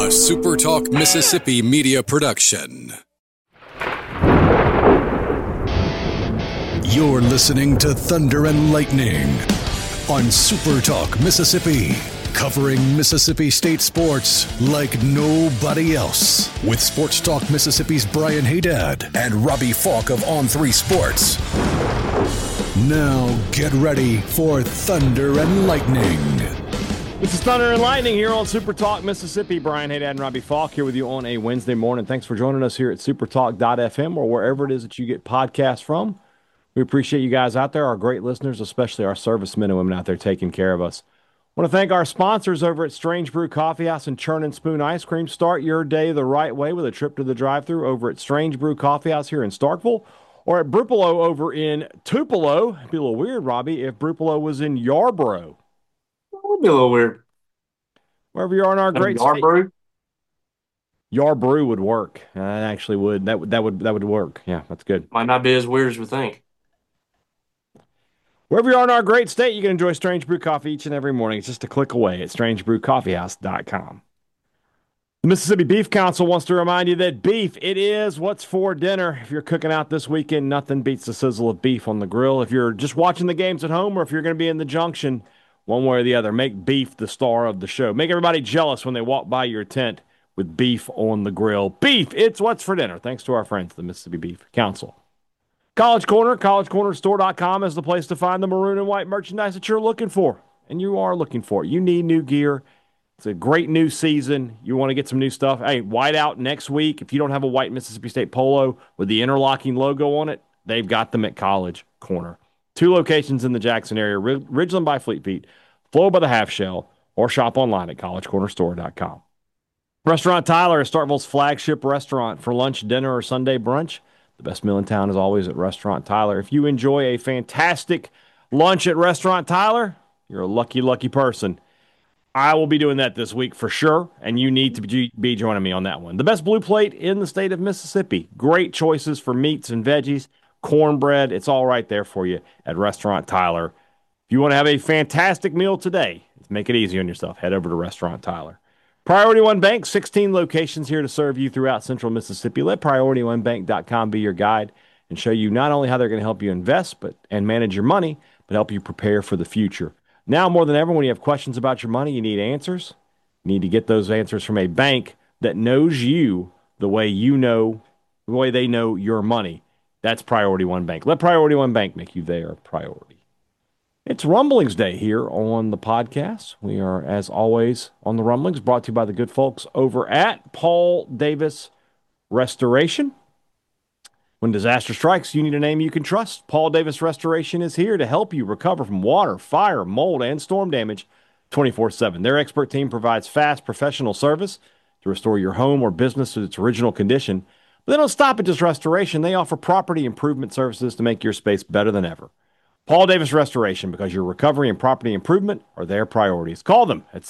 A SuperTalk Mississippi media production. You're listening to Thunder and Lightning on SuperTalk Mississippi, covering Mississippi State sports like nobody else. With Sports Talk Mississippi's Brian Haydad and Robbie Falk of On3 Sports. Now get ready for Thunder and Lightning. This is Thunder and Lightning here on Super Talk Mississippi. Brian Haydad and Robbie Falk here with you on a Wednesday morning. Thanks for joining us here at supertalk.fm or wherever it is that you get podcasts from. We appreciate you guys out there, our great listeners, especially our servicemen and women out there taking care of us. I want to thank our sponsors over at Strange Brew Coffee House and Churn and Spoon Ice Cream. Start your day the right way with a trip to the drive-thru over at Strange Brew Coffee House here in Starkville or at Brupolo over in Tupelo. It'd be a little weird, Robbie, if Brupolo was in Yarborough. Be a little weird. Wherever you are in our great state. Yarbrew would work. Actually would. That would work. Yeah, that's good. Might not be as weird as we think. Wherever you are in our great state, you can enjoy Strange Brew Coffee each and every morning. It's just a click away at strangebrewcoffeehouse.com. The Mississippi Beef Council wants to remind you that beef, it is what's for dinner. If you're cooking out this weekend, nothing beats the sizzle of beef on the grill. If you're just watching the games at home or if you're going to be in the junction, one way or the other, make beef the star of the show. Make everybody jealous when they walk by your tent with beef on the grill. Beef, it's what's for dinner. Thanks to our friends, the Mississippi Beef Council. College Corner, collegecornerstore.com is the place to find the maroon and white merchandise that you're looking for. And you are looking for it. You need new gear. It's a great new season. You want to get some new stuff. Hey, white out next week. If you don't have a white Mississippi State polo with the interlocking logo on it, they've got them at College Corner. 2 locations in the Jackson area, Ridgeland by Fleet Feet, Flow by the Half Shell, or shop online at collegecornerstore.com. Restaurant Tyler is Starkville's flagship restaurant for lunch, dinner, or Sunday brunch. The best meal in town is always at Restaurant Tyler. If you enjoy a fantastic lunch at Restaurant Tyler, you're a lucky, lucky person. I will be doing that this week for sure, and you need to be joining me on that one. The best blue plate in the state of Mississippi. Great choices for meats and veggies. Cornbread, it's all right there for you at Restaurant Tyler. If you want to have a fantastic meal today, make it easy on yourself. Head over to Restaurant Tyler. Priority One Bank, 16 locations here to serve you throughout central Mississippi. Let PriorityOneBank.com be your guide and show you not only how they're going to help you invest and manage your money, but help you prepare for the future. Now more than ever, when you have questions about your money, you need answers. You need to get those answers from a bank that knows you the way they know your money. That's Priority One Bank. Let Priority One Bank make you their priority. It's Rumblings Day here on the podcast. We are, as always, on the Rumblings, brought to you by the good folks over at Paul Davis Restoration. When disaster strikes, you need a name you can trust. Paul Davis Restoration is here to help you recover from water, fire, mold, and storm damage 24/7. Their expert team provides fast, professional service to restore your home or business to its original condition. But they don't stop at just restoration. They offer property improvement services to make your space better than ever. Paul Davis Restoration, because your recovery and property improvement are their priorities. Call them at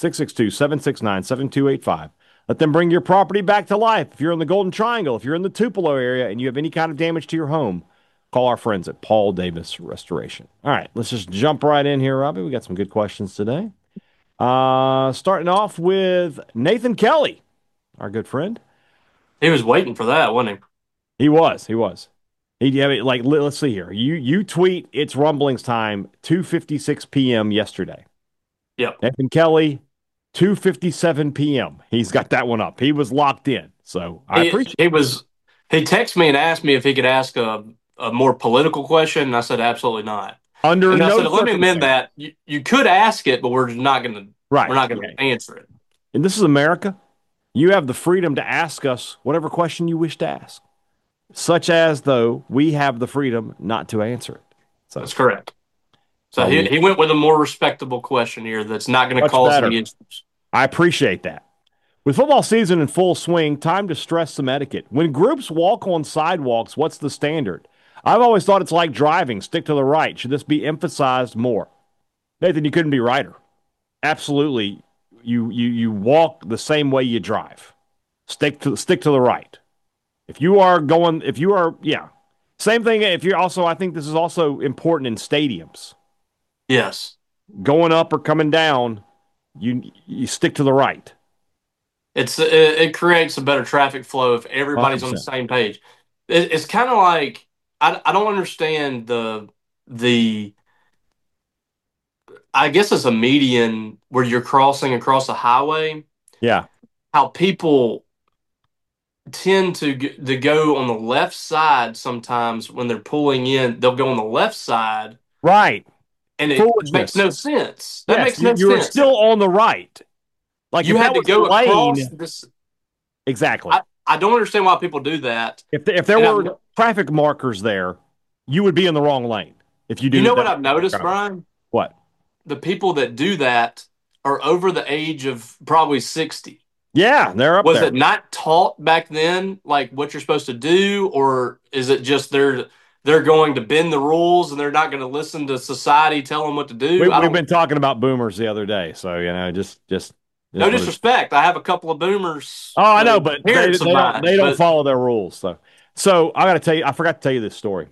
662-769-7285. Let them bring your property back to life. If you're in the Golden Triangle, if you're in the Tupelo area and you have any kind of damage to your home, call our friends at Paul Davis Restoration. All right, let's just jump right in here, Robbie. We got some good questions today. Starting off with Nathan Kelly, our good friend. He was waiting for that, wasn't he? He was. Let's see here. You tweet, it's Rumblings time, 2:56 p.m. yesterday. Yep. Nathan Kelly, 2:57 p.m. He's got that one up. He was locked in. So I appreciate it. He texted me and asked me if he could ask a more political question, and I said absolutely not. Let me amend that. You could ask it, but we're not going to. Right. We're not going to answer it. And this is America. You have the freedom to ask us whatever question you wish to ask. Such as, though, we have the freedom not to answer it. So that's correct. So he went with a more respectable question here that's not going to cause any issues. I appreciate that. With football season in full swing, time to stress some etiquette. When groups walk on sidewalks, what's the standard? I've always thought it's like driving. Stick to the right. Should this be emphasized more? Nathan, you couldn't be righter. Absolutely. You walk the same way you drive. Stick to the right. Same thing. I think this is also important in stadiums. Yes. Going up or coming down, you stick to the right. It creates a better traffic flow if everybody's on the 100%. same page. It's kind of like I don't understand the I guess it's a median where you're crossing across a highway. Yeah. How people tend to go on the left side sometimes when they're pulling in. They'll go on the left side, Right. and it makes Foolishness. no sense. That Yes, makes no you are sense. still on the right. Like You if had that to was a go across lane, this. exactly. I don't understand why people do that. If there And were traffic markers there, you would be in the wrong lane if you you do know what that. I've noticed, Brian? What? The people that do that are over the age of probably 60. Yeah, they're up Was there. it not taught back then, like what you're supposed to do, or is it just they're going to bend the rules and they're not going to listen to society tell them what to do? I We've don't. been talking about boomers the other day, so just No what it. disrespect. I have a couple of boomers Oh, I that know, are but parents of they mine, don't but follow their rules. So I got to tell you, I forgot to tell you this story.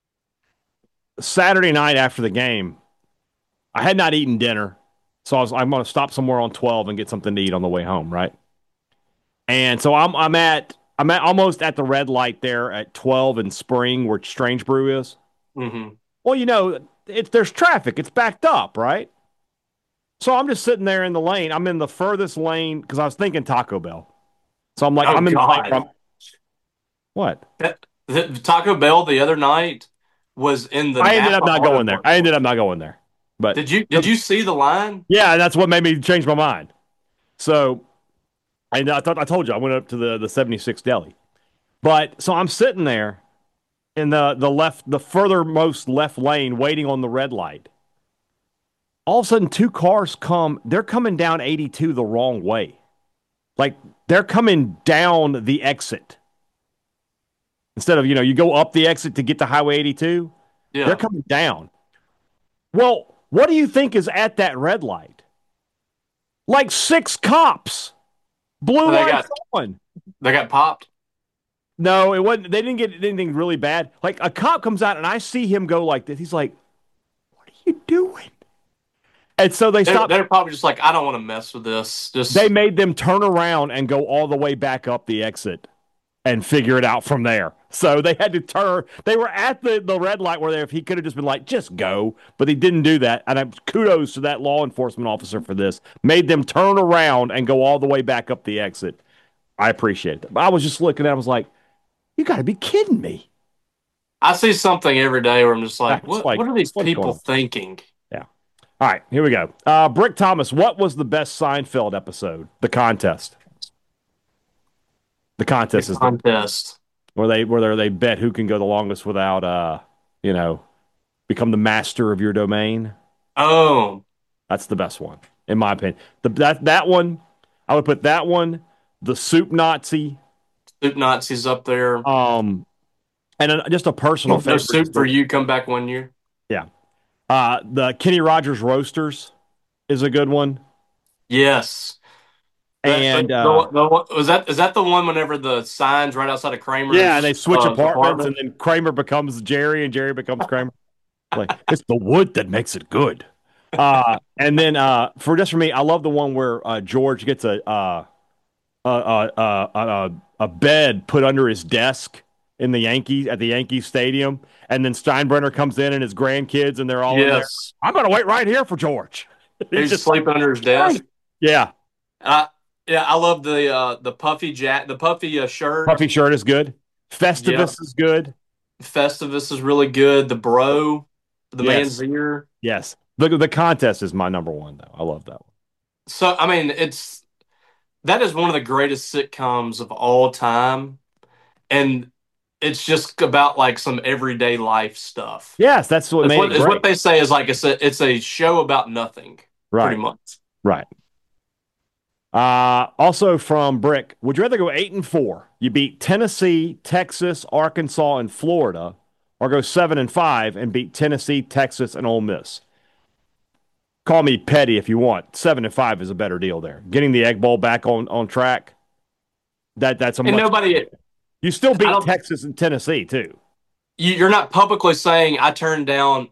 Saturday night after the game, I had not eaten dinner, so I'm going to stop somewhere on 12 and get something to eat on the way home, right? And so I'm at almost at the red light there at 12 in Spring where Strange Brew is. mhm. Well, there's traffic. It's backed up, right? So I'm just sitting there in the lane. I'm in the furthest lane because I was thinking Taco Bell. So I'm like, Oh I'm in the lane God, from what? the Taco Bell the other night was in the I ended Napa up not Auto going there. Parts. But Did you see the line? yeah, that's what made me change my mind. So I thought I told you I went up to the 76 deli. But so I'm sitting there in the furthermost left lane waiting on the red light. All of a sudden two cars come, they're coming down 82 the wrong way. Like they're coming down the exit. Instead of, you go up the exit to get to Highway 82, they're Yeah, coming down. Well, what do you think is at that red light? Like six cops. Blue they lights got on. they got popped. No, it wasn't. They didn't get anything really bad. Like a cop comes out and I see him go like this. He's like, "What are you doing?" And so they They're, stopped. they're probably just like, I don't want to mess with this. They Just made them turn around and go all the way back up the exit and figure it out from there. So they had to turn. They were at the red light where if he could have just been like, just go, but he didn't do that. And kudos to that law enforcement officer for this. Made them turn around and go all the way back up the exit. I appreciate it. But I was just looking at it, I was like, you got to be kidding me. I see something every day where I'm just like, It's what like, are these what's going people on? thinking? Yeah. All right, here we go. Brick Thomas, what was the best Seinfeld episode? The contest. The The contest is contest. where they bet who can go the longest without you know, become the master of your domain. Oh, That's the best one, in my opinion. That one, I would put that one, the Soup Nazi, Soup Nazis up there. and just a personal No favorite is soup for you. Come back one year. yeah, the Kenny Rogers Roasters is a good one, Yes. and Is that the one whenever the signs right outside of yeah, and they Kramer's switch apartments, and apartment? then Kramer becomes Jerry, and Jerry becomes Kramer. Like it's the wood that makes it good. And then for me, I love the one where George gets a bed put under his desk in the Yankees at the Yankee Stadium, and then Steinbrenner comes in and his grandkids, and they're all in there. Yes. I'm gonna wait right here for George. He's He's just like, sleeping under his right. desk. Yeah, Uh, yeah, I love the puffy shirt. puffy shirt is good. Yeah. Festivus is good. Festivus is really good. The bro, the man's Yes, ear. yes. The contest is my number one though. I love that one. So I mean, that is one of the greatest sitcoms of all time, and it's just about like some everyday life stuff. Yes, that's what It's made what it is what great. they say is like it's a show about nothing, pretty Right, much. right. Also from Brick, would you rather go 8-4? You beat Tennessee, Texas, Arkansas, and Florida, or go 7-5 and beat Tennessee, Texas, and Ole Miss? Call me petty if you want. 7-5 is a better deal there. Getting the Egg Bowl back on track. That's a And much. nobody, You still I beat don't. Texas and Tennessee too. You're not publicly saying I turned down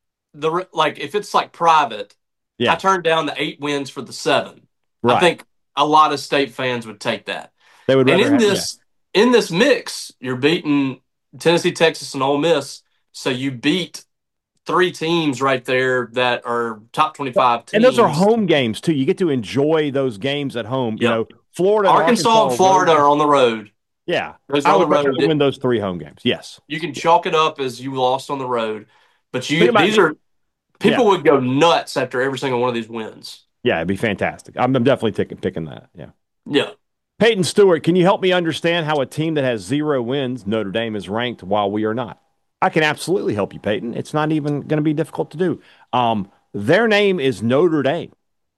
like if it's like private. I Yeah, turned down the 8 wins for the 7. I right. think a lot of state fans would take that. They would And rather have, yeah. in this mix, you're beating Tennessee, Texas, and Ole Miss. So you beat three teams right there that are top 25 And those are teams. home games too. You get to enjoy those games at home. You Yep. know, Florida and Arkansas Arkansas and are Florida road. are on the road. Yeah. Those are I on the would rather road. win those 3 home games. Yes. You can chalk it up as you lost on the road, but Think about, these are yeah. people would go nuts after every single one of these wins. Yeah, it'd be fantastic. I'm definitely picking that. Yeah. Yeah. Peyton Stewart, can you help me understand how a team that has 0 wins, Notre Dame, is ranked while we are not? I can absolutely help you, Peyton. It's not even going to be difficult to do. Their name is Notre Dame.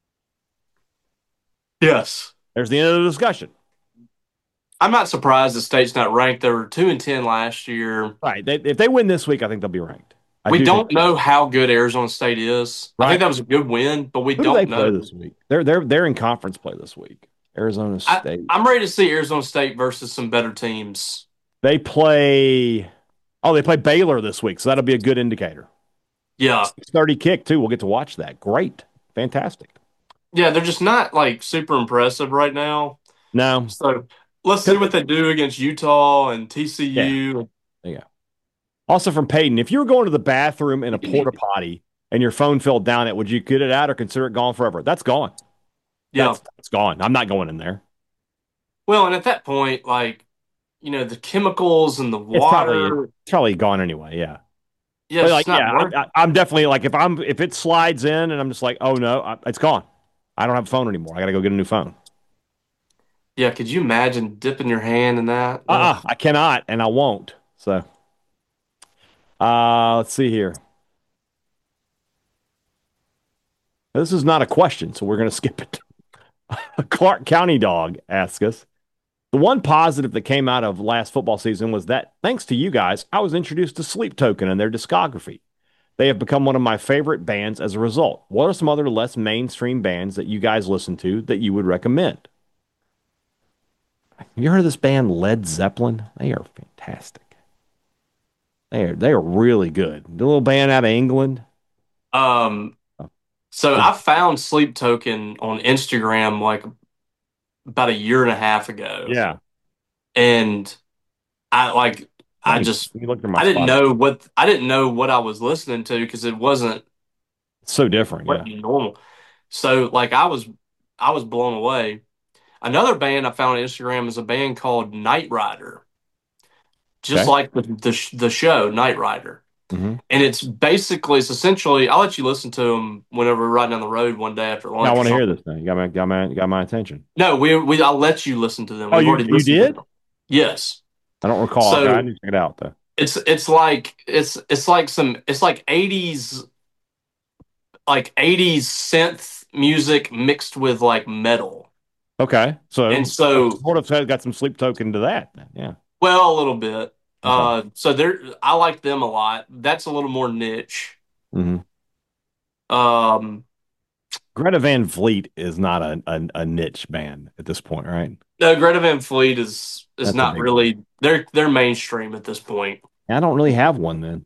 Yes. There's the end of the discussion. I'm not surprised the state's not ranked. They were 2-10 last year. Right. If they win this week, I think they'll be ranked. We don't know how good Arizona State is. Right. I think that was a good win, but we Who don't do they know. play this week? They're in conference play this week. Arizona State. I'm ready to see Arizona State versus some better teams. They play Baylor this week, so that'll be a good indicator. Yeah. 6:30 kick too. We'll get to watch that. Great. Fantastic. Yeah, they're just not like super impressive right now. No. So let's see what they do against Utah and TCU. Yeah. There you go. Also from Peyton, if you were going to the bathroom in a porta potty and your phone fell down it, would you get it out or consider it gone forever? That's gone. Yeah. It's gone. I'm not going in there. Well, and at that point, like, the chemicals and the water. It's probably gone anyway. Yeah. Yeah, But it's not working. I'm definitely like if it slides in and I'm just like, oh no, it's gone. I don't have a phone anymore. I got to go get a new phone. Yeah, could you imagine dipping your hand in that? I cannot, and I won't. So, let's see here. This is not a question, so we're going to skip it. Clark County Dog asks us, the one positive that came out of last football season was that, thanks to you guys, I was introduced to Sleep Token and their discography. They have become one of my favorite bands as a result. What are some other less mainstream bands that you guys listen to that you would recommend? Have you heard of this band Led Zeppelin? They are fantastic. They are really good. The little band out of England. So I found Sleep Token on Instagram like about a year and a half ago. Yeah. And I didn't know what I was listening to because it wasn't so different. Normal. So like I was blown away. Another band I found on Instagram is a band called Night Rider. Just like the show Night Rider. Mm-hmm. And it's essentially, I'll let you listen to them whenever we're riding down the road one day after lunch. I want to hear this now. You got my attention. No, I'll let you listen to them. Oh, you did? Yes. I don't recall. So, I need to check it out though. It's like 80s synth music mixed with like metal. Okay. So sort of got some Sleep Token to that. Yeah. Well, a little bit. Okay. So I like them a lot. That's a little more niche. Mm-hmm. Greta Van Fleet is not a niche band at this point, right? No, Greta Van Fleet is not really. They're mainstream at this point. I don't really have one then.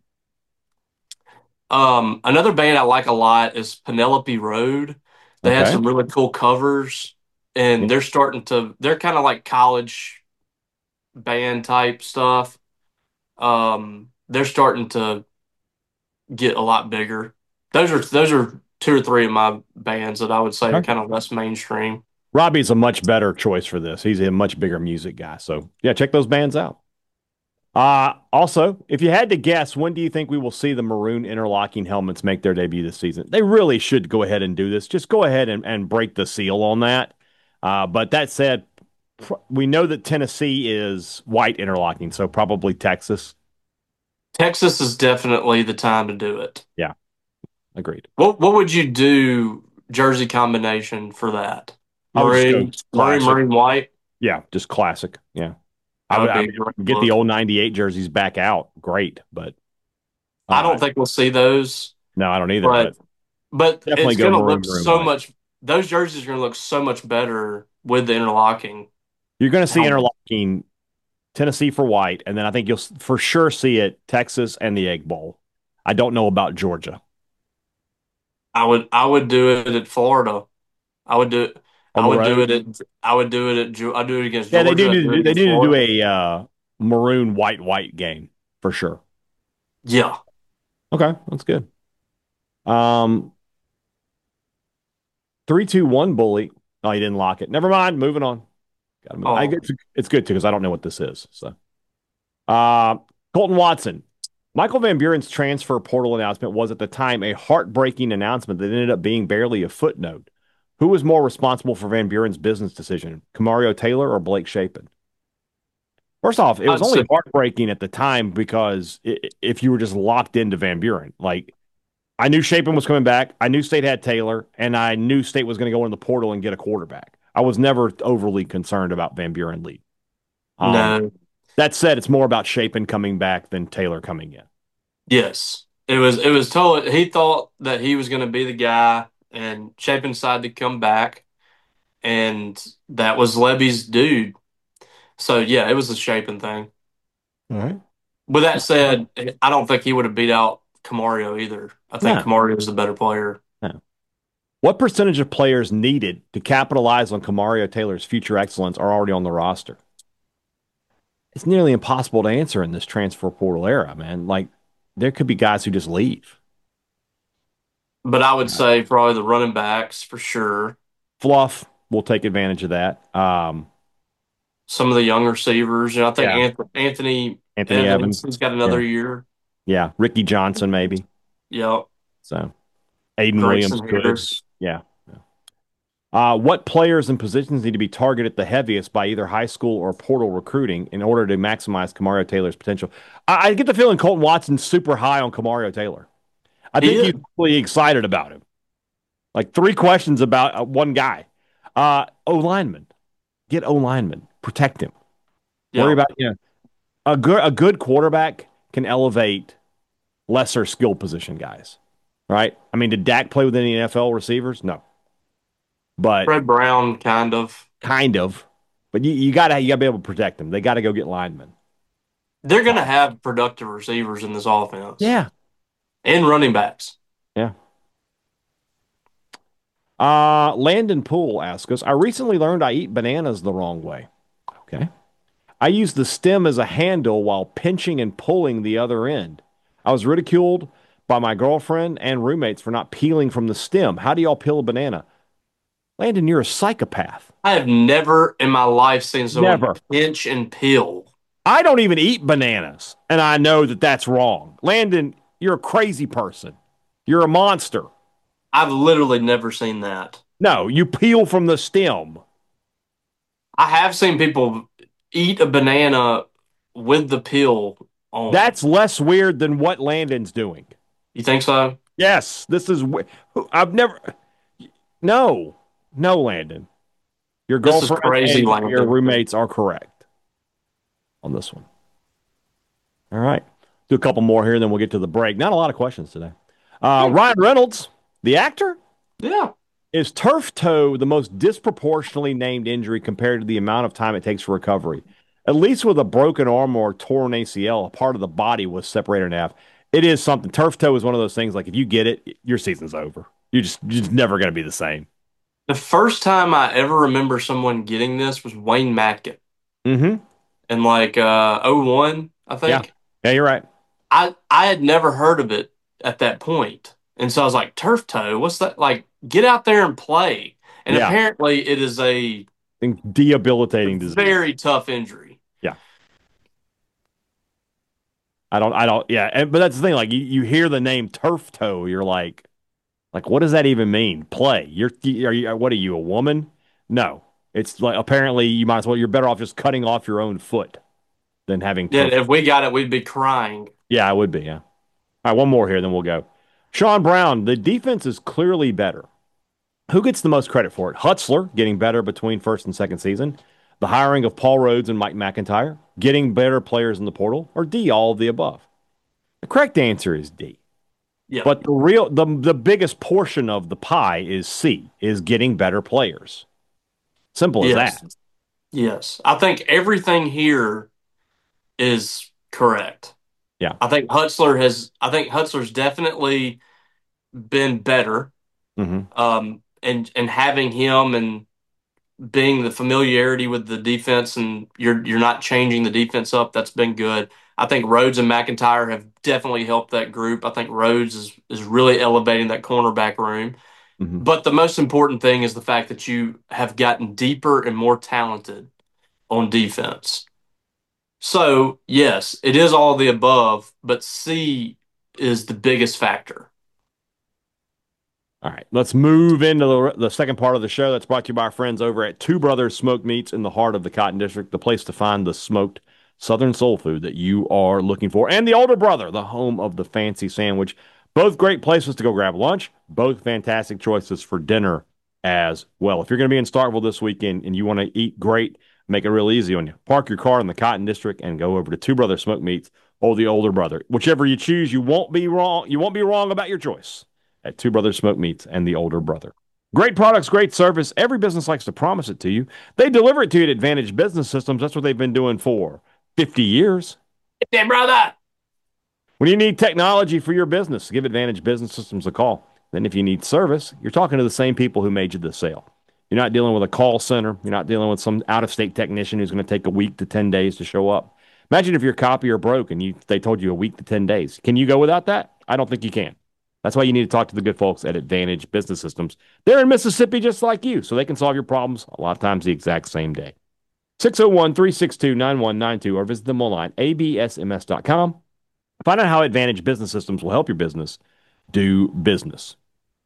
Another band I like a lot is Penelope Road. They had some really cool covers, and they're kind of like college band type stuff. They're starting to get a lot bigger. Those are 2 or 3 of my bands that I would say are kind of less mainstream. Robbie's a much better choice for this. He's a much bigger music guy. So yeah, check those bands out. Also, if you had to guess, when do you think we will see the maroon interlocking helmets make their debut this season? They really should go ahead and do this. Just go ahead and break the seal on that. But that said, we know that Tennessee is white interlocking, so probably Texas. Texas is definitely the time to do it. Yeah, agreed. What would you do jersey combination for that? Maroon white? Yeah, just classic. Yeah. I would get the old 98 jerseys back out. Great, but I don't think we'll see those. No, I don't either. But it's going to look so much. Those jerseys are going to look so much better with the interlocking. You're going to see interlocking Tennessee for white, and then I think you'll for sure see it Texas and the Egg Bowl. I don't know about Georgia. I would do it at Florida. I would do it. on the road. I would do it I'd do it against Yeah, they Georgia. do I'd need to do it do, they against need to do Florida. a maroon white game for sure. Yeah. Okay, that's good. Um, 3-2-1 bully. Oh, he didn't lock it. Never mind. Moving on. Got to move. Oh, It's good too because I don't know what this is. So, uh, Colton Watson. Michael Van Buren's transfer portal announcement was at the time a heartbreaking announcement that ended up being barely a footnote. Who was more responsible for Van Buren's business decision, Kamario Taylor or Blake Shapen? First off, it was I'd say, only heartbreaking at the time because if you were just locked into Van Buren, like I knew Shapen was coming back, I knew State had Taylor, and I knew State was going to go in the portal and get a quarterback. I was never overly concerned about Van Buren lead. Um, no. that said, it's more about Shapen coming back than Taylor coming in. Yes. It was told he thought that he was going to be the guy, and Chapin decided to come back, and that was Levy's dude. So yeah, it was a Chapin thing. All right. With that said, I don't think he would have beat out Camario either. I think No, Camario is the better player. no. What percentage of players needed to capitalize on Kamario Taylor's future excellence are already on the roster? It's nearly impossible to answer in this transfer portal era, man. Like, there could be guys who just leave. But I would say probably the running backs for sure. Fluff will take advantage of that. Some of the young receivers. I think Yeah. Anthony Anthony Evans, Evans. he's got Yeah. another year. Yeah. Ricky Johnson, maybe. Yep. So Aiden Williams Grayson could. Harris. Yeah. What players and positions need to be targeted the heaviest by either high school or portal recruiting in order to maximize Kamario Taylor's potential? I get the feeling Colton Watson's super high on Kamario Taylor. I He think he's is. really excited about him. Like three questions about one guy. O lineman. Get O lineman. Protect him. Worry Yeah. about a good quarterback can elevate lesser skill position guys. Right? I mean, did Dak play with any NFL receivers? No. But Fred Brown, kind of. kind of. But you gotta be able to protect them. They gotta go get linemen. They're going to have productive receivers in this offense Yeah. and running backs. Yeah. Landon Poole asks us, I recently learned I eat bananas the wrong way. Okay. I use the stem as a handle while pinching and pulling the other end. I was ridiculed by my girlfriend and roommates for not peeling from the stem. How do y'all peel a banana? Landon, you're a psychopath. I have never in my life seen someone Never. pinch and peel. I don't even eat bananas, and I know that that's wrong. Landon, you're a crazy person. You're a monster. I've literally never seen that. No, you peel from the stem. I have seen people eat a banana with the peel on. That's less weird than what Landon's doing. You think so? Yes, this is. I've never. No, no, Landon. Your This is girlfriend crazy, and your Landon. roommates are correct on this one. All right. Do a couple more here, and then we'll get to the break. Not a lot of questions today. Ryan Reynolds, the actor, Yeah. is turf toe the most disproportionately named injury compared to the amount of time it takes for recovery? At least with a broken arm or torn ACL, a part of the body was separated in half. It is something. Turf toe is one of those things like if you get it, your season's over. You're just never going to be the same. The first time I ever remember someone getting this was Wayne Matkin Mm-hmm. in like '01, I Yeah. think. Yeah, you're right. I had never heard of it at that point. And so I was like, turf toe, what's that? Like, get out there and play. And Yeah. apparently it is a Debilitating disease. very tough injury. Yeah. I don't, yeah. But that's the thing. Like, you hear the name turf toe, you're like, what does that even mean? Play. What are you, a woman? No. It's like, apparently, you might as well, you're better off just cutting off your own foot than having Yeah, turf. if we got it, we'd be crying. Yeah, I would be. Yeah. All right, one more here, then we'll go. Sean Brown, the defense is clearly better. Who gets the most credit for it? Hutzler getting better between first and second season, the hiring of Paul Rhodes and Mike McIntyre, getting better players in the portal, or D, all of the above? The correct answer is D. Yeah. But the biggest portion of the pie is C, is getting better players. Simple as Yes. that. Yes. I think everything here is correct. Yeah. I think Hutzler's definitely been better. Mm-hmm. And having him and being the familiarity with the defense, and you're not changing the defense up. That's been good. I think Rhodes and McIntyre have definitely helped that group. I think Rhodes is really elevating that cornerback room. Mm-hmm. But the most important thing is the fact that you have gotten deeper and more talented on defense. So, yes, it is all of the above, but C is the biggest factor. All right, let's move into the second part of the show that's brought to you by our friends over at Two Brothers Smoked Meats in the heart of the Cotton District, the place to find the smoked Southern soul food that you are looking for. And the Older Brother, the home of the fancy sandwich. Both great places to go grab lunch, both fantastic choices for dinner as well. If you're going to be in Starkville this weekend and you want to eat great, make it real easy on you. Park your car in the Cotton District and go over to Two Brothers Smoked Meats or the Older Brother. Whichever you choose, you won't be wrong. You won't be wrong about your choice at Two Brothers Smoke Meats and the Older Brother. Great products, great service. Every business likes to promise it to you. They deliver it to you at Advantage Business Systems. That's what they've been doing for 50 years. Hey, brother. When you need technology for your business, give Advantage Business Systems a call. Then if you need service, you're talking to the same people who made you the sale. You're not dealing with a call center. You're not dealing with some out-of-state technician who's going to take a week to 10 days to show up. Imagine if your copier broke and they told you a week to 10 days. Can you go without that? I don't think you can. That's why you need to talk to the good folks at Advantage Business Systems. They're in Mississippi just like you, so they can solve your problems a lot of times the exact same day. 601-362-9192 or visit them online, absms.com. Find out how Advantage Business Systems will help your business do business.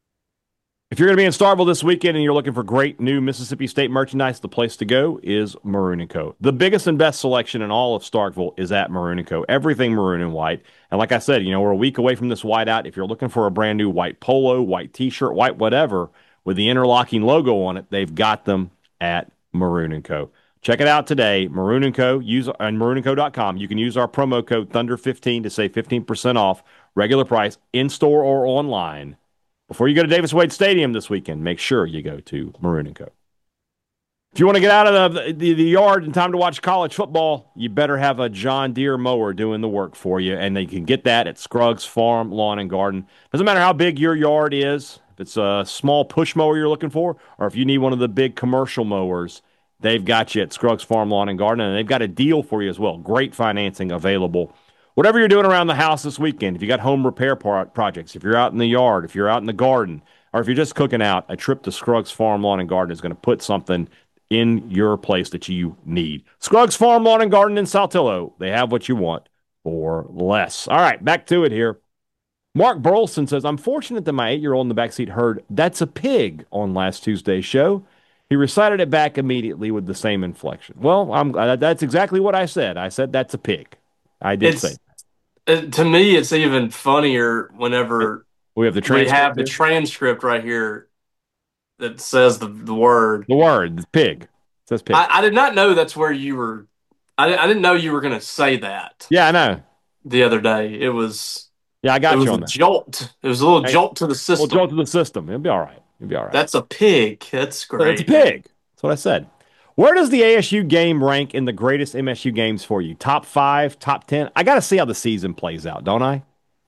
If you're going to be in Starkville this weekend and you're looking for great new Mississippi State merchandise, the place to go is Maroon & Co. The biggest and best selection in all of Starkville is at Maroon & Co. Everything maroon and white. And like I said, we're a week away from this whiteout. If you're looking for a brand new white polo, white t-shirt, white whatever, with the interlocking logo on it, they've got them at Maroon & Co. Check it out today, Maroon & Co. Use on maroonandco.com. You can use our promo code Thunder15 to save 15% off regular price in-store or online. Before you go to Davis Wade Stadium this weekend, make sure you go to Maroon & Co. If you want to get out of the yard in time to watch college football, you better have a John Deere mower doing the work for you, and you can get that at Scruggs Farm Lawn and Garden. Doesn't matter how big your yard is, if it's a small push mower you're looking for, or if you need one of the big commercial mowers, they've got you at Scruggs Farm Lawn and Garden, and they've got a deal for you as well. Great financing available. Whatever you're doing around the house this weekend, if you got home repair projects, if you're out in the yard, if you're out in the garden, or if you're just cooking out, a trip to Scruggs Farm Lawn and Garden is going to put something in your place that you need. Scruggs Farm Lawn and Garden in Saltillo. They have what you want for less. All right, back to it here. Mark Burleson says, I'm fortunate that my 8-year-old in the backseat heard "That's a pig" on last Tuesday's show. He recited it back immediately with the same inflection. Well, that's exactly what I said. I said, "That's a pig." I did say to me, it's even funnier whenever we have the transcript right here that says the word. The word, pig. It says pig. I did not know that's where you were. I didn't know you were going to say that. Yeah, I know. The other day, it was. Yeah, I got you on that. Jolt. It was a little jolt to the system. Little jolt to the system. It'll be all right. It'll be all right. That's a pig. That's great. It's a pig. That's what I said. Where does the ASU game rank in the greatest MSU games for you? Top 5, top 10? I got to see how the season plays out, don't I?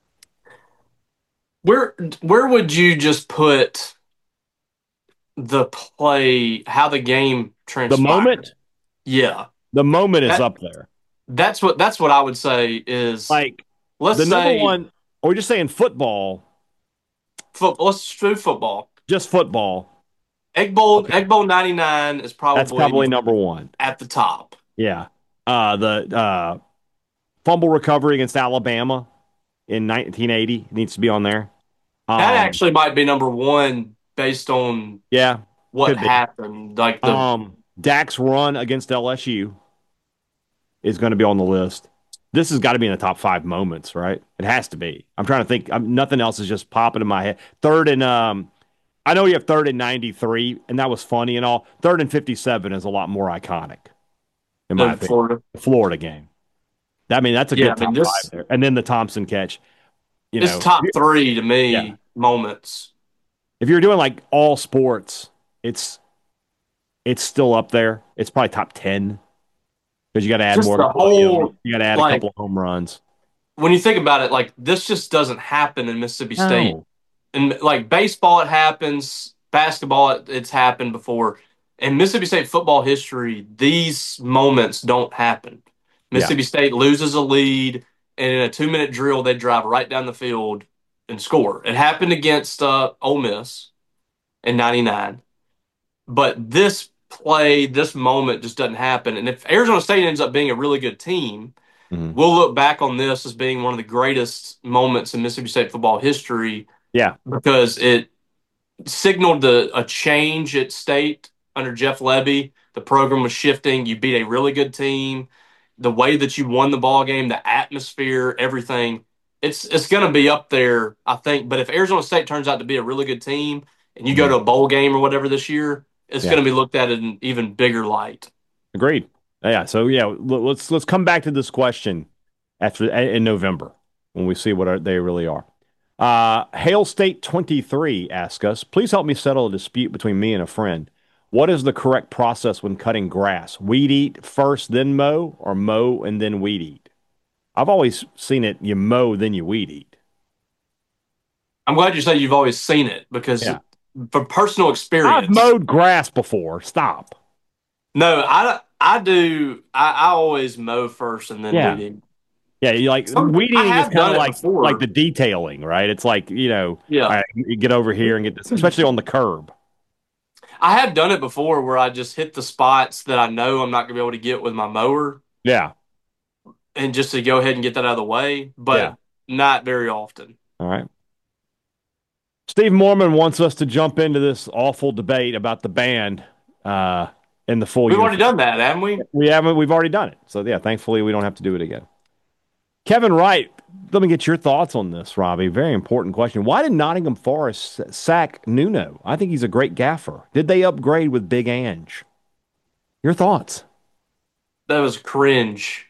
Where would you just put the play, how the game transpired? The moment? Yeah. The moment is up there. That's what I would say is like, let's the say number one, or we're just saying football. Let's do football. Just football. Egg Bowl 99 is probably number one at the top. Yeah. The fumble recovery against Alabama in 1980 needs to be on there. That actually might be number one based on what happened. Like Dak's run against LSU is going to be on the list. This has got to be in the top 5 moments, right? It has to be. I'm trying to think. Nothing else is just popping in my head. Third and I know you have third and 93, and that was funny and all. Third and 57 is a lot more iconic in my opinion. The Florida game. That's a good top 5 there. And then the Thompson catch. It's top 3 to me moments. If you're doing like all sports, it's still up there. It's probably top 10 because you got to add more. You got to add a couple of home runs. When you think about it, like this just doesn't happen in Mississippi State. And like baseball, it happens. Basketball, it's happened before. In Mississippi State football history, these moments don't happen. Yeah. Mississippi State loses a lead, and in a 2-minute drill, they drive right down the field and score. It happened against Ole Miss in '99, but this play, this moment just doesn't happen. And if Arizona State ends up being a really good team, Mhm. we'll look back on this as being one of the greatest moments in Mississippi State football history Yeah. because it signaled a change at State under Jeff Lebby. The program was shifting. You beat a really good team. The way that you won the ball game, the atmosphere, everything. It's going to be up there, I think. But if Arizona State turns out to be a really good team and you go Mhm. to a bowl game or whatever this year, it's Yeah. going to be looked at in an even bigger light. Agreed. Yeah. So yeah, let's come back to this question after in November when we see what they really are. Hail State 23 asks us, please help me settle a dispute between me and a friend. What is the correct process when cutting grass? Weed eat first, then mow, or mow and then weed eat? I've always seen it you mow, then you weed eat. I'm glad you say you've always seen it because Yeah. from personal I've experience, mowed grass before. Stop. no, I do. I always mow first and then Yeah. weed eat. Yeah, you like weed I eating is have kind done of it like before. the detailing, right? It's like, all Yeah. right, you get over here and get this, especially on the curb. I have done it before where I just hit the spots that I know I'm not going to be able to get with my mower Yeah. and just to go ahead and get that out of the way, Yeah. but not very often. All right. Steve Mormon wants us to jump into this awful debate about the band uh, in the full We've already uniform. done that, haven't we? We haven't. We've already done it. So yeah, thankfully we don't have to do it again. Kevin Wright, let me get your thoughts on this, Robbie. Very important question. Why did Nottingham Forest sack Nuno? I think he's a great gaffer. Did they upgrade with Big Ange? Your thoughts? That was cringe.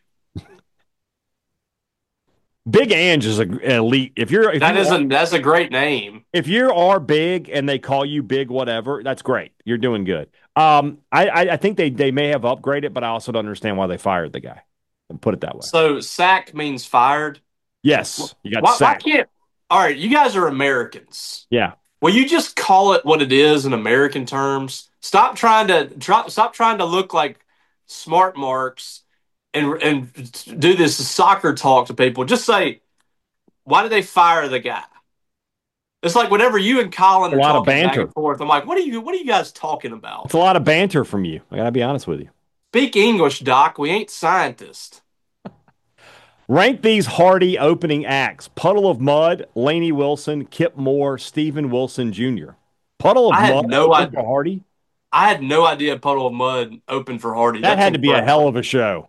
Big Ange is an elite. That's a great name. If you are big and they call you big whatever, that's great. You're doing good. I think they may have upgraded, but I also don't understand why they fired the guy. Put it that way. So sack means fired. Yes, you got Why sacked. can't? All right, you guys are Americans. Yeah. Will you just call it what it is in American terms? Stop trying to look like smart marks and do this soccer talk to people. Just say, why did they fire the guy? It's like whenever you and Colin A are lot of talking back banter. and forth, I'm like, what are you guys talking about? It's a lot of banter from you. I gotta be honest with you. Speak English, Doc. We ain't scientists. Rank these hardy opening acts: Puddle of Mud, Laney Wilson, Kip Moore, Stephen Wilson Jr. Puddle of I had Mud no open idea. for Hardy. I had no idea Puddle of Mud opened for Hardy. That That's had to be a hell incredible. of a show.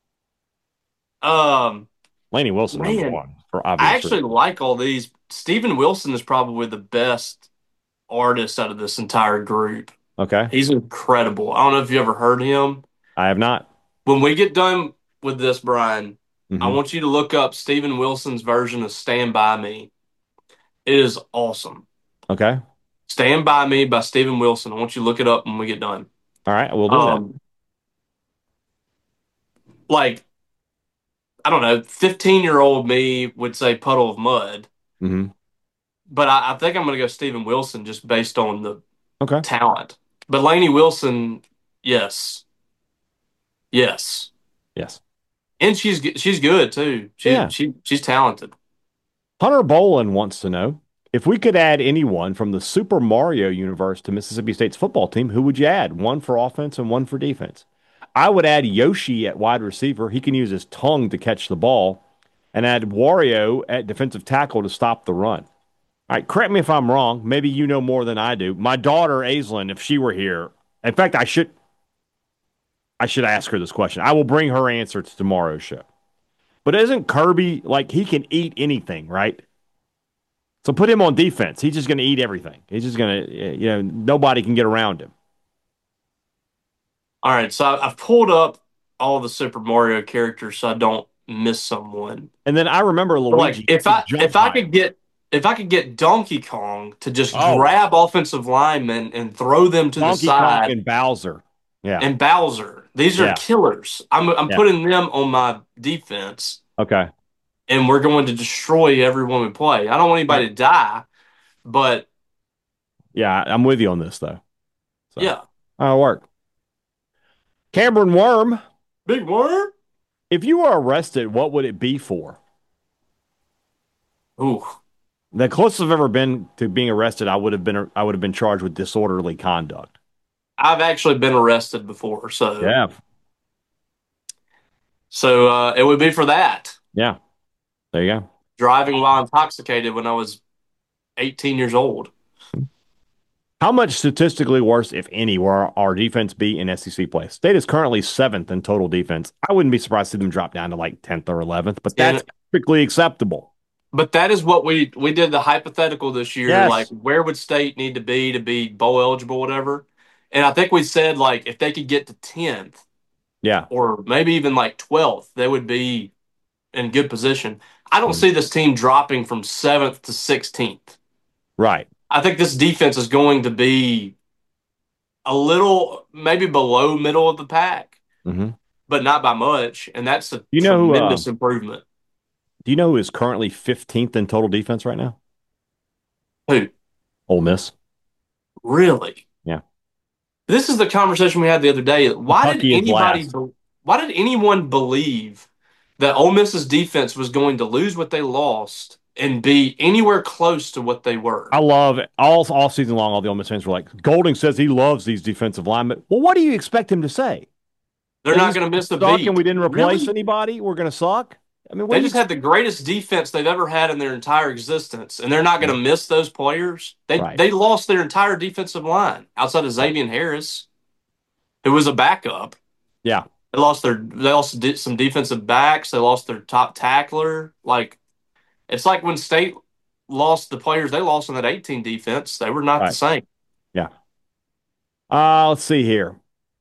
Um, Laney Wilson, number Man, one, for I obvious actually reasons. like all these. Steven Wilson is probably the best artist out of this entire group. Okay. He's incredible. I don't know if you ever heard him. I have not. When we get done with this, Brian, I Hmm. want you to look up Steven Wilson's version of Stand By Me. It is awesome. Okay. Stand By Me by Steven Wilson. I want you to look it up when we get done. All right. We'll do that. Um, like, I don't know, 15-year-old me would say Puddle of Mud, Hmm. but I think I'm going to go Steven Wilson just based on the Okay. talent. But Lainey Wilson, yes. Yes. Yes. And she's good too. Yeah. She's talented. Hunter Bolin wants to know if we could add anyone from the Super Mario universe to Mississippi State's football team, who would you add? One for offense and one for defense. I would add Yoshi at wide receiver. He can use his tongue to catch the ball, and add Wario at defensive tackle to stop the run. All right, correct me if I'm wrong. Maybe you know more than I do. My daughter Aislinn, if she were here, in fact, I should ask her this question. I will bring her answer to tomorrow's show. But isn't Kirby like he can eat anything, right? So put him on defense. He's just going to eat everything. He's just going to, nobody can get around him. All right, so I've pulled up all the Super Mario characters so I don't miss someone. And then I remember But like Luigi. Jump high. if I could get Donkey Kong to just Oh, grab offensive linemen and throw them to the Donkey Kong side and Bowser. Yeah. and Bowser, these are Yeah. killers. I'm Yeah. putting them on my defense Okay. and we're going to destroy everyone we play. I don't want anybody to die, but Yeah, I'm with you on this though. So. yeah. That'll work. Cameron Worm, Big worm. if you were arrested, what would it be for? Ooh, The closest I've ever been to being arrested, I would have been charged with disorderly conduct. I've actually been arrested before, Yeah. it would be for that. Yeah. There you go. Driving while intoxicated when I was 18 years old. How much statistically worse, if any, will our defense be in SEC play? State is currently seventh in total defense. I wouldn't be surprised to see them drop down to like 10th or 11th, but that's And perfectly acceptable. but that is what we did the hypothetical this year. Like, Yes. where would state need to be bowl eligible, whatever? And I think we said like if they could get to 10th Yeah. or maybe even like 12th, they would be in good position. I don't Mhm. see this team dropping from 7th to 16th. Right. I think this defense is going to be a little maybe below middle of the pack, Hmm. but not by much, and that's a You know who? tremendous improvement. Do you know who is currently 15th in total defense right now? Who? Ole Miss. Really? Yeah. This is the conversation we had the other day. Kentucky is last. Why did anyone believe that Ole Miss's defense was going to lose what they lost and be anywhere close to what they were? I love it. All season long. All the Ole Miss fans were like, "Golding says he loves these defensive linemen." Well, what do you expect him to say? They're That not he's going to miss a suck and beat. we didn't replace Really? anybody. We're going to suck. I mean, what They do you just had expect? the greatest defense they've ever had in their entire existence, and they're not going to miss those players. They Right. they lost their entire defensive line outside of Right. Xavier Harris, who was a backup. Yeah. They lost some defensive backs. They lost their top tackler. Like it's like when State lost the players they lost in that 18 defense, they were not the Right. same. Yeah. Let's see here.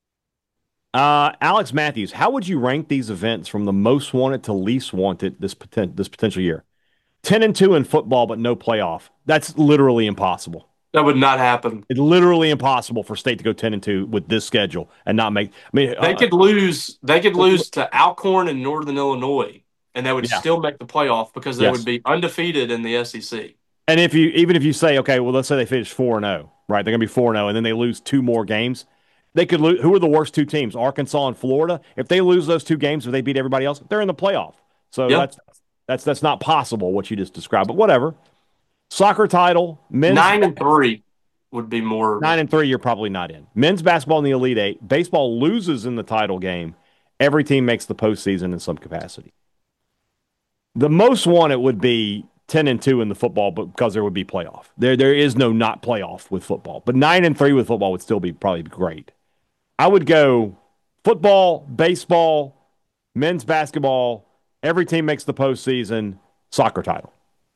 Alex Matthews, how would you rank these events from the most wanted to least wanted this potential year? 10-2 in football, but no playoff. That's literally impossible. That would not happen. It's literally impossible for State to go 10-2 with this schedule and not make. I mean, They could lose. They could lose to Alcorn and Northern Illinois, and they would yeah, still make the playoff because they would yes. be undefeated in the SEC. And even if you say, okay, well, let's say they finish 4-0, right? They're going to be 4-0, and then they lose two more games. They could lose. Who are the worst two teams? Arkansas and Florida. If they lose those two games, if they beat everybody else, they're in the playoff. So Yep. that's not possible what you just described. But whatever. Soccer title, men's 9-3 would be more. 9-3. You're probably not in. Men's basketball in the Elite Eight. Baseball loses in the title game. Every team makes the postseason in some capacity. The most one it would be 10-2 in the football, but because there would be playoff. There is no not playoff with football. But 9-3 with football would still be probably great. I would go football, baseball, men's basketball. Every team makes the postseason. Soccer title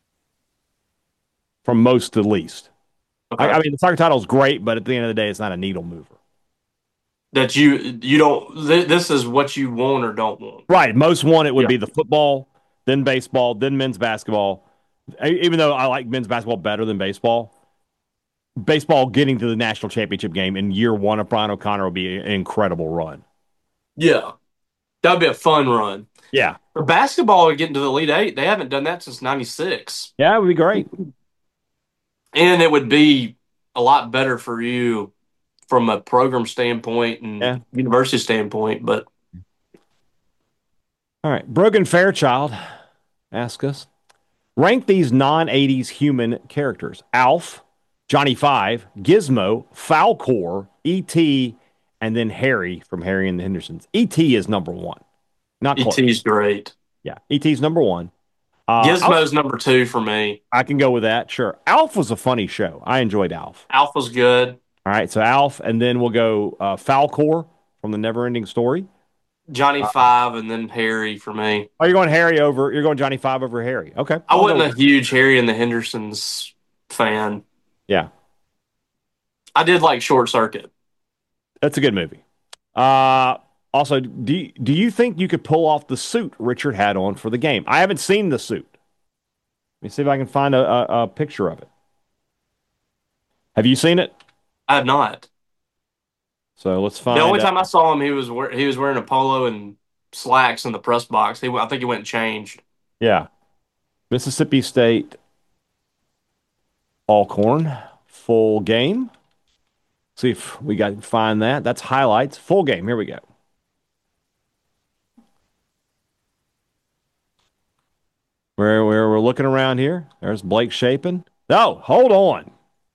from most to least. Okay. I mean, the soccer title is great, but at the end of the day, it's not a needle mover. That you don't. This is what you want or don't want. Right. Most one it would Yeah. be the football, then baseball, then men's basketball. Even though I like men's basketball better than baseball, baseball getting to the national championship game in year one of Brian O'Connor will be an incredible run. Yeah, that'd be a fun run. Yeah. For basketball, getting to the Elite Eight, they haven't done that since '96, Yeah, it would be great. and it would be a lot better for you from a program standpoint and Yeah. university standpoint. But All right. Brogan Fairchild ask us rank these non-80s human characters. Alf, Johnny Five, Gizmo, Falcor, E.T., and then Harry from Harry and the Hendersons. E.T. is number one. Not close. ET's great. Yeah. E.T.'s number one. Gizmo's number 2 for me. I can go with that. Sure. Alf was a funny show. I enjoyed Alf. Alpha's good. All right. So Alf, and then we'll go Falcor from the Never Ending Story. Johnny Five, and then Harry for me. Oh, you're going Harry over. You're going Johnny Five over Harry. Okay. I wasn't a huge Harry and the Hendersons fan. Yeah. I did like Short Circuit. That's a good movie. Also, do you think you could pull off the suit Richard had on for the game? I haven't seen the suit. Let me see if I can find a picture of it. Have you seen it? I have not. So let's find. The only time I saw him, he was wearing a polo and slacks in the press box. I think he went and changed. Yeah. Mississippi State Alcorn full game. See if we got find that. That's highlights. Full game. Here we go. We're looking around here. There's Blake Shapen. Oh, hold on.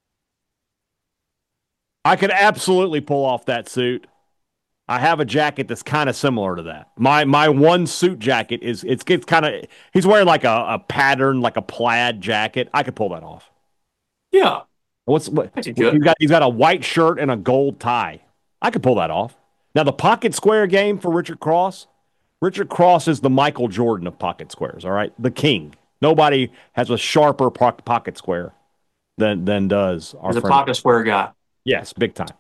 I could absolutely pull off that suit. I have a jacket that's kind of similar to that. My one suit jacket is it's kind of he's wearing like a pattern, like a plaid jacket. I could pull that off. Yeah, What I could. he's got a white shirt and a gold tie. I could pull that off. Now the pocket square game for Richard Cross. Richard Cross is the Michael Jordan of pocket squares, all right? The king. Nobody has a sharper pocket square than does our He's a friend. pocket square guy. Yes, big time.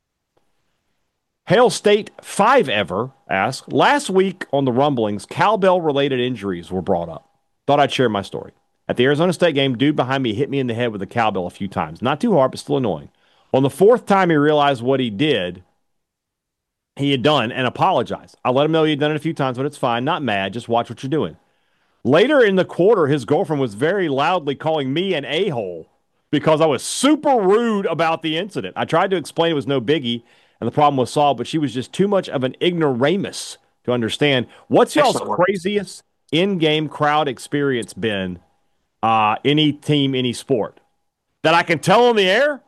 Hail State 5 Ever asks, last week on the rumblings, cowbell related injuries were brought up. Thought I'd share my story. At the Arizona State game, dude behind me hit me in the head with a cowbell a few times. Not too hard, but still annoying. On the fourth time he realized what he had done and apologized. I let him know he had done it a few times, but it's fine. Not mad. Just watch what you're doing. Later in the quarter, his girlfriend was very loudly calling me an a-hole because I was super rude about the incident. I tried to explain it was no biggie and the problem was solved, but she was just too much of an ignoramus to understand. What's y'all's Excellent work. craziest in-game crowd experience been? Any team, any sport that I can tell on the air?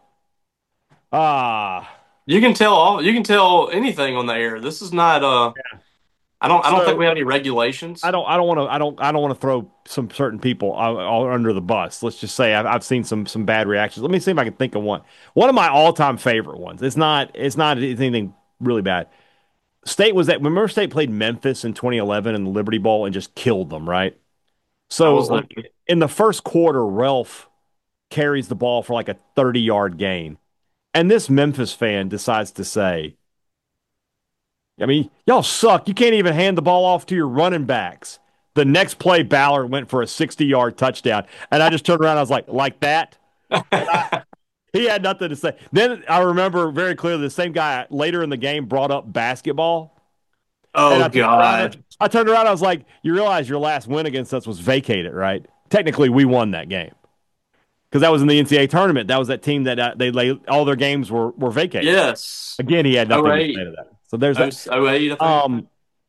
You can tell anything on the air. This is not I don't think we have any regulations. I don't want to throw some certain people under the bus. Let's just say I've seen some bad reactions. Let me see if I can think of one. One of my all-time favorite ones. It's not anything really bad. Remember State played Memphis in 2011 in the Liberty Bowl and just killed them, right? So in the first quarter, Ralph carries the ball for like a 30-yard gain. And this Memphis fan decides to say, I mean, y'all suck. You can't even hand the ball off to your running backs. The next play, Ballard went for a 60-yard touchdown. And I just turned around. I was like that? He had nothing to say. Then I remember very clearly the same guy later in the game brought up basketball. Oh, God. I turned around. I was like, you realize your last win against us was vacated, right? Technically, we won that game. Because that was in the NCAA tournament. That was that team that all their games were vacated. Yes. Again, he had nothing to say to that. So there's that. 08, I think.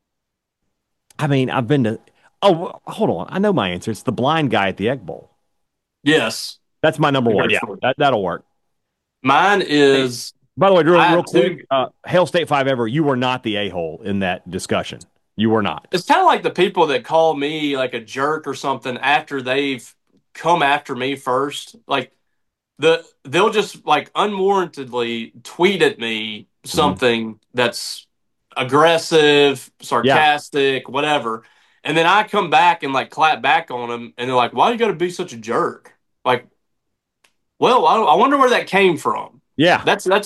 I mean, I've been to. Oh, hold on. I know my answer. It's the blind guy at the Egg Bowl. Yes. That's my number one. Yeah, that'll work. Mine is. By the way, real quick, Hail State 5 Ever, you were not the a-hole in that discussion. You were not. It's kind of like the people that call me like a jerk or something after they've come after me first. Like they'll just like unwarrantedly tweet at me something that's aggressive, sarcastic, whatever. And then I come back and like clap back on them and they're like, why you got to be such a jerk? Like, well, I wonder where that came from. Yeah.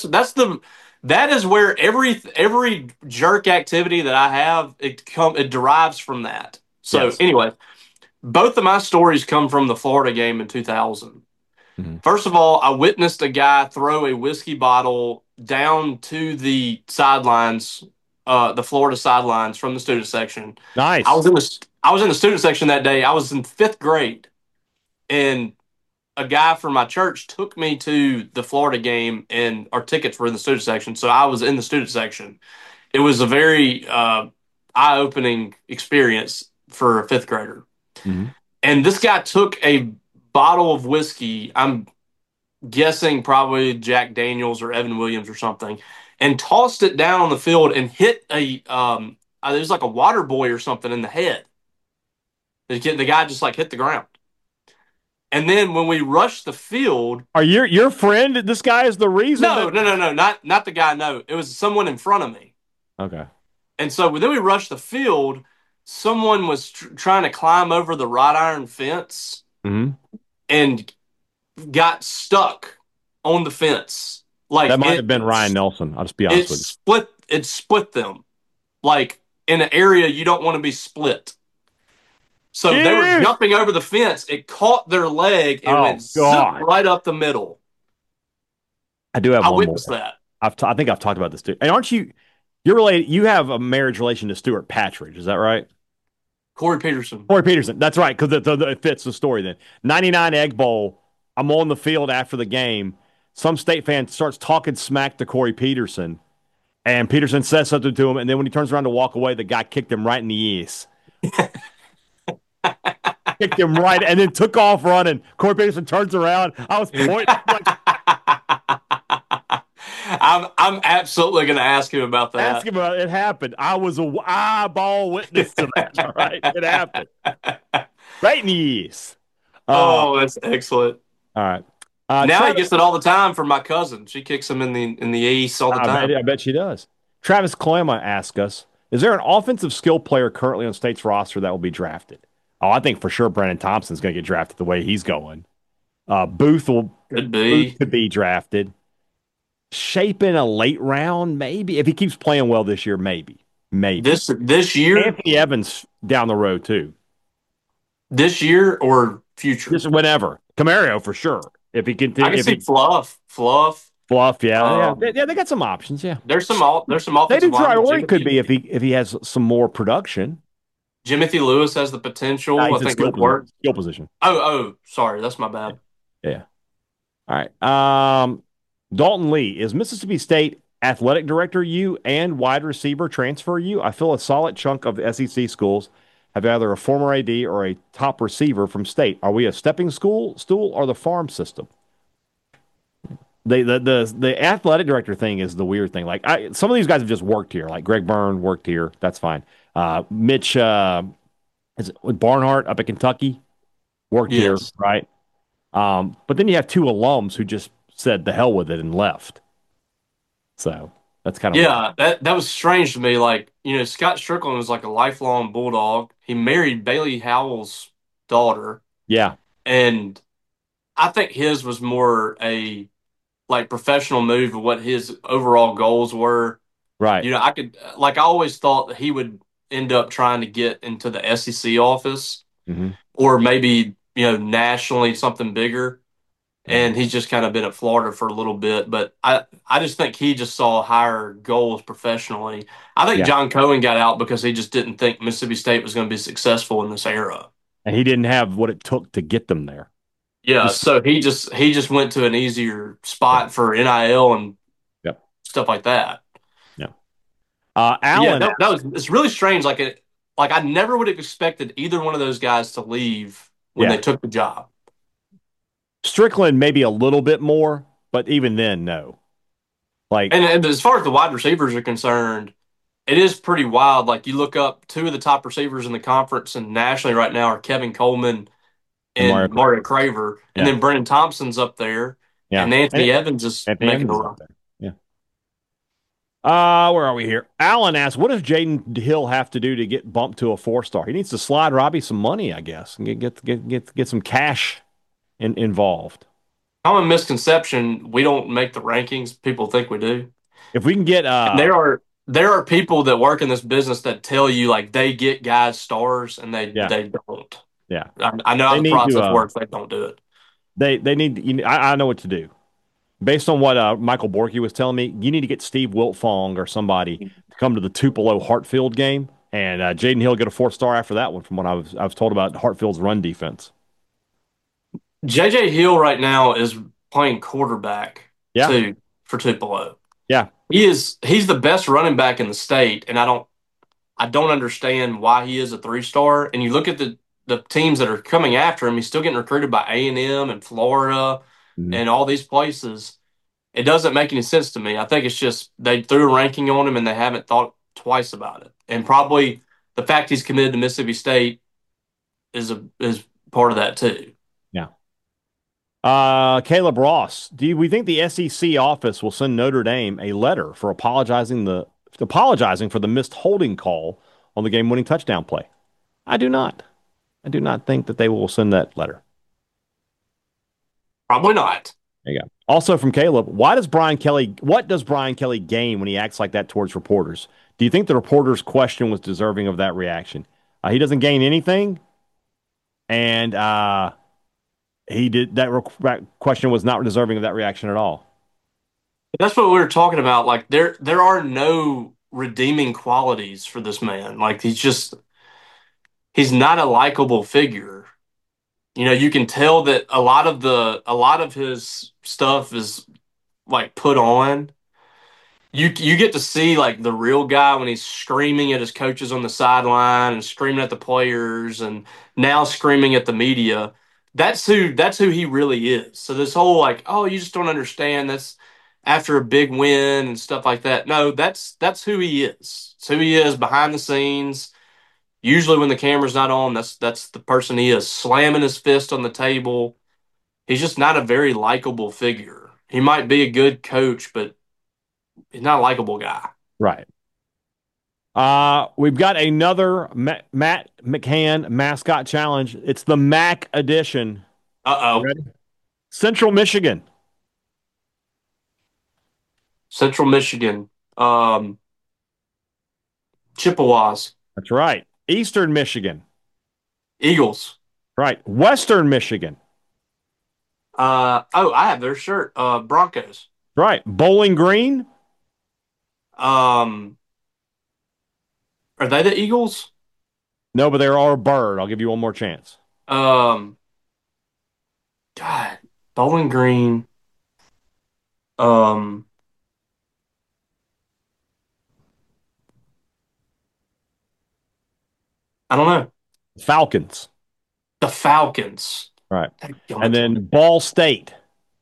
That is where every jerk activity that I have, it derives from that. So anyway, both of my stories come from the Florida game in 2000. First of all, I witnessed a guy throw a whiskey bottle down to the sidelines, the Florida sidelines from the student section. Nice. I was in the student section that day. I was in 5th grade, and a guy from my church took me to the Florida game, and our tickets were in the student section. So I was in the student section. It was a very eye-opening experience for a 5th grader. And this guy took a bottle of whiskey, I'm guessing probably Jack Daniels or Evan Williams or something, and tossed it down on the field and hit there's like a water boy or something in the head. The guy just like hit the ground. And then when we rushed the field, are your friend? This guy is the reason. No, not the guy. No, it was someone in front of me. Okay. And so then we rushed the field. Someone was trying to climb over the wrought iron fence and got stuck on the fence. Like that might have been Ryan Nelson. I'll just be honest with you. It split them, like in an area you don't want to be split. So they were jumping over the fence. It caught their leg and went right up the middle. I do have one more. I witnessed that. I think I've talked about this too. And aren't you? You're related. You have a marriage relation to Stuart Patridge. Is that right? Corey Peterson. That's right, because it fits the story then. 99 Egg Bowl. I'm on the field after the game. some State fan starts talking smack to Corey Peterson, and Peterson says something to him, and then when he turns around to walk away, the guy kicked him right in the ears. Kicked him right, and then took off running. Corey Peterson turns around. I was pointing. Like, I'm absolutely going to ask him about that. ask him about it. It happened. I was a eyeball witness to that. All right, it happened. Right in the ears. Oh, that's excellent. All right. Now he gets it all the time from my cousin. She kicks him in the east all the time. I bet she does. Travis Clemma asked us, is there an offensive skill player currently on State's roster that will be drafted? Oh, I think for sure Brandon Thompson's going to get drafted the way he's going. Booth could be drafted. Shape in a late round, maybe. If he keeps playing well this year, maybe. This year? Anthony Evans down the road, too. This year or future? Just whenever. Camario, for sure. If he can, I can see Fluff. Yeah. They got some options. Yeah, there's some offensive. Maybe Traore could be if he has some more production. Jimothy Lewis has the potential. I think it work. Skill position. Oh, sorry, that's my bad. Yeah. All right. Dalton Lee, is Mississippi State athletic director U and wide receiver transfer U? I feel a solid chunk of the SEC schools have either a former AD or a top receiver from State. Are we a stepping stool or the farm system? The athletic director thing is the weird thing. Like some of these guys have just worked here. Like Greg Byrne worked here. That's fine. Mitch with Barnhart up at Kentucky worked here, right? But then you have two alums who just said the hell with it and left. So that's kind of weird. That was strange to me. Like, Scott Strickland was like a lifelong Bulldog. He married Bailey Howell's daughter. Yeah. And I think his was more a professional move of what his overall goals were. Right. I always thought that he would end up trying to get into the SEC office or maybe, nationally something bigger. And he's just kind of been at Florida for a little bit. But I just think he just saw higher goals professionally. I think John Cohen got out because he just didn't think Mississippi State was going to be successful in this era. And he didn't have what it took to get them there. Yeah, so he just went to an easier spot for NIL and stuff like that. Yeah. Alan, it's really strange. Like I never would have expected either one of those guys to leave when they took the job. Strickland maybe a little bit more, but even then, no. And as far as the wide receivers are concerned, it is pretty wild. Like you look up, two of the top receivers in the conference and nationally right now are Kevin Coleman and Mario Craver, and then Brennan Thompson's up there, and Anthony Evans is making a run. Yeah. Where are we here? Alan asks, what does Jaden Hill have to do to get bumped to a 4-star? He needs to slide Robbie some money, I guess, and get some cash involved. Common misconception: we don't make the rankings. People think we do. If we can get, there are people that work in this business that tell you like they get guys stars and they don't. Yeah, I know how the process works. They don't do it. They need. I know what to do. Based on what Michael Borky was telling me, you need to get Steve Wiltfong or somebody to come to the Tupelo Hartfield game, and Jaden Hill get a 4-star after that one. From what I was told about Hartfield's run defense. JJ Hill right now is playing quarterback too for Tupelo. Yeah, he's the best running back in the state, and I don't understand why he is a 3-star. And you look at the teams that are coming after him, he's still getting recruited by A&M and Florida and all these places. It doesn't make any sense to me. I think it's just they threw a ranking on him and they haven't thought twice about it. And probably the fact he's committed to Mississippi State is part of that too. Yeah. Caleb Ross, do we think the SEC office will send Notre Dame a letter for apologizing for the missed holding call on the game-winning touchdown play? I do not. I do not think that they will send that letter. Probably not. There you go. Also from Caleb, what does Brian Kelly gain when he acts like that towards reporters? Do you think the reporter's question was deserving of that reaction? He doesn't gain anything, and that question was not deserving of that reaction at all. That's what we were talking about. Like there are no redeeming qualities for this man. Like he's not a likable figure. You can tell that a lot of his stuff is like put on. You get to see like the real guy when he's screaming at his coaches on the sideline and screaming at the players and now screaming at the media. That's who he really is. So this whole like, oh, you just don't understand. That's after a big win and stuff like that. No, that's who he is. It's who he is behind the scenes. Usually when the camera's not on, that's the person he is, slamming his fist on the table. He's just not a very likable figure. He might be a good coach, but he's not a likable guy. Right. We've got another Matt McCann mascot challenge. It's the Mac edition. You Uh-oh. ready? Central Michigan. Central Michigan. Chippewas. That's right. Eastern Michigan. Eagles. Right. Western Michigan. Oh, I have their shirt. Broncos. Right. Bowling Green. Um, are they the Eagles? No, but they are a bird. I'll give you one more chance. Um, God, Bowling Green. Um, I don't know. Falcons. The Falcons. Right. And Dadgummit. then Ball State.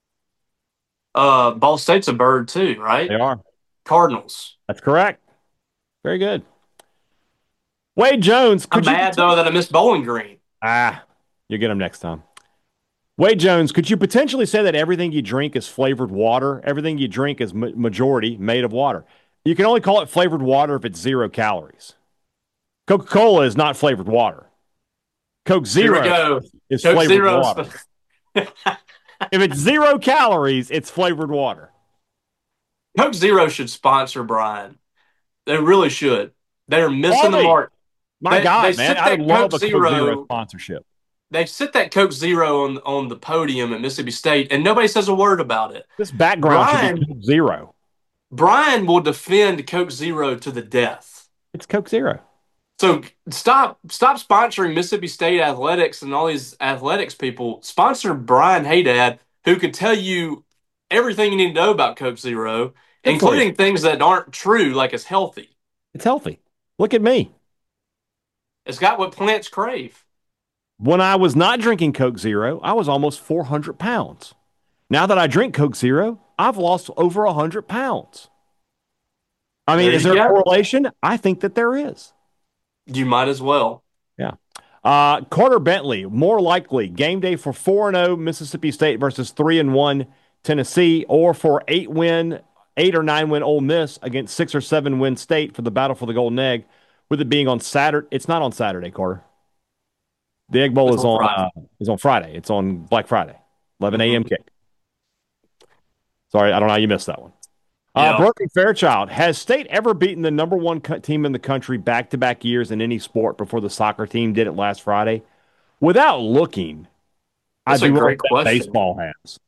Ball State's a bird too, They right? are. Cardinals. That's correct. Very good. Wade Jones, I'm could you mad though that I missed Bowling Green. you get them next time. Wade Jones, could you potentially say that everything you drink is flavored water? Everything you drink is majority made of water. You can only call it flavored water if it's 0 calories. Coca-Cola is not flavored water. Coke Here we Zero go. is Coke flavored Zero. water. If it's 0 calories, it's flavored water. Coke Zero should sponsor Brian. They really should. They're missing the Harvey, mark. my They God, man, sit I would that love Coke a Coke Zero Zero. sponsorship. They sit that Coke Zero on the podium at Mississippi State, and nobody says a word about it. This background should be Brian Coke Zero. Brian will defend Coke Zero to the death. It's Coke Zero. So stop sponsoring Mississippi State athletics and all these athletics people. Sponsor Brian Haydad, who can tell you everything you need to know about Coke Zero, Good for you. including things that aren't true, like it's healthy. It's healthy. Look at me. It's got what plants crave. When I was not drinking Coke Zero, I was almost 400 pounds. Now that I drink Coke Zero, I've lost over 100 pounds. I mean, There is you there a go. correlation? I think that there is. You might as well. Yeah. Carter Bentley, more likely game day for 4-0 Mississippi State versus 3-1 Tennessee, or for 8 or 9 win Ole Miss against 6 or 7 win State for the battle for the Golden Egg, with it being on Saturday. It's not on Saturday, Carter. The Egg Bowl It's on Friday. is on Friday. It's on Black Friday, 11 a.m. Mhm. kick. Sorry, I don't know how you missed that one. Yeah. Berkeley Fairchild, has State ever beaten the number one team in the country back-to-back years in any sport before the soccer team did it last Friday? Without looking, That's I'd be a willing great to bet question. baseball has.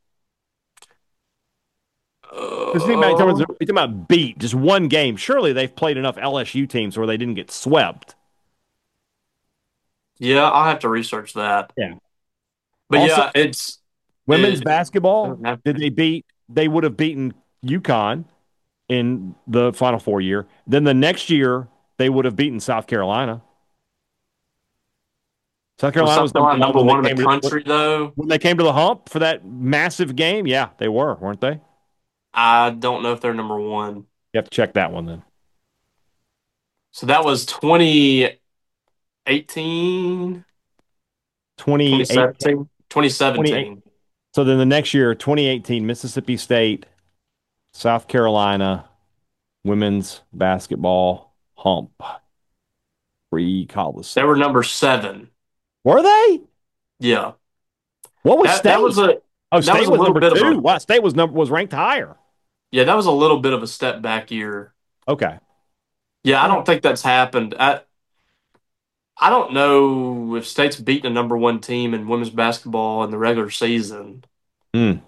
Because Uh, you're talking about beat, just one game. Surely they've played enough LSU teams where they didn't get swept. yeah, I'll have to research that. Yeah. But Also, yeah, it's women's it, basketball, they would have beaten UConn in the Final Four year. Then the next year, they would have beaten South Carolina. South was Carolina was South Carolina number when one in they the came country though. when they came to the hump for that massive game. Yeah, they were, weren't they? I don't know if they're number one. You have to check that one then. So that was 2018, 28, 2017, 28. 2017. So then the next year, 2018, Mississippi State, South Carolina, women's basketball hump. They Pre-Coliseum. were number 7. Were they? Yeah. What was That State? that was a Oh, that State was a was little number bit of two. a Wow, State was ranked higher. yeah, that was a little bit of a step back year. Okay. Yeah, I All right. don't think that's happened. I don't know if State's beaten a number one team in women's basketball in the regular season. Hmm.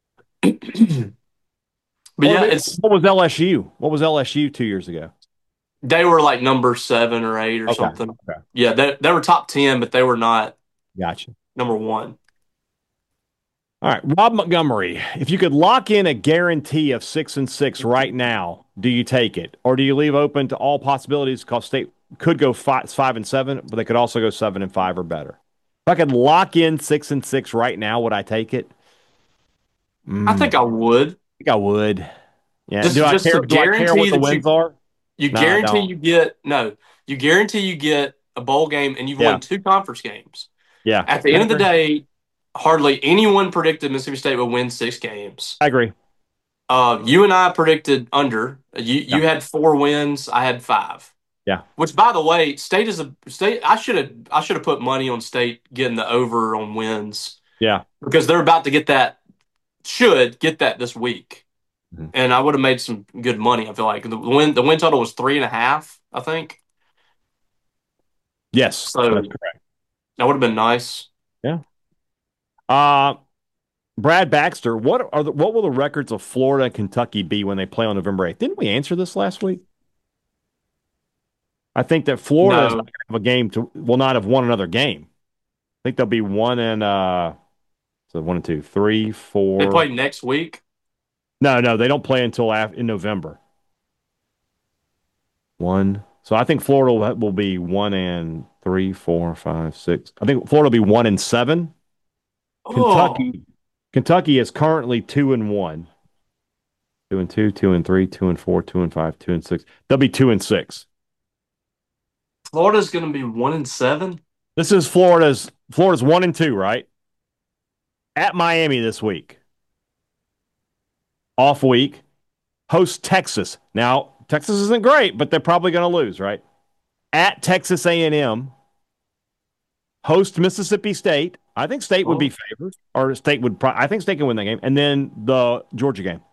But yeah, it's What was LSU? What was LSU 2 years ago? they were like number 7 or 8 or Okay. something. Okay. Yeah, they were top 10, but they were not Gotcha. number one. All right, Rob Montgomery. If you could lock in a guarantee of 6-6 right now, do you take it, or do you leave open to all possibilities? Because State could go 5-7, but they could also go 7-5 or better. If I could lock in 6-6 right now, would I take it? I I think I would. think I would. Yeah. Do Just I just care? to Do I care guarantee what the that wins are? you No, I guarantee don't. you get no, you guarantee you get a bowl game and you've Yeah. won two conference games. Yeah. At the I end of the agree. day, hardly anyone predicted Mississippi State would win 6 games. I agree. You and I predicted under. You Yeah. had 4 wins. I had 5. Yeah. Which, by the way, State is a State. I should have put money on State getting the over on wins Yeah. because they're about to get that. Should get that this week, Mhm. and I would have made some good money. I feel like the win total was 3.5. I think Yes, so. that's correct. That would have been nice. Yeah. Uh, Brad Baxter, what will the records of Florida and Kentucky be when they play on November 8th? Didn't we answer this last week? I think that Florida is not No, going to have a game will not have won another game. I think they'll be one and so 1 and 2, 3, they 4. play next week. No, they don't play until in November. One. So I think Florida will be 1 and 3, 4, 5, 6. I think Florida will be 1 and 7. Oh, Kentucky is currently 2 and 1. 2 and 2, 2 and 3, 2 and 4, 2 and 5, 2 and 6. They'll be 2 and 6. Florida's going to be 1-7. This is Florida's 1 and 2, right? At Miami this week. Off week. Host Texas. Now, Texas isn't great, but they're probably going to lose, right? At Texas A&M. Host Mississippi State. I think State would be Oh, favored, or State would. I think State can win that game, and then the Georgia game.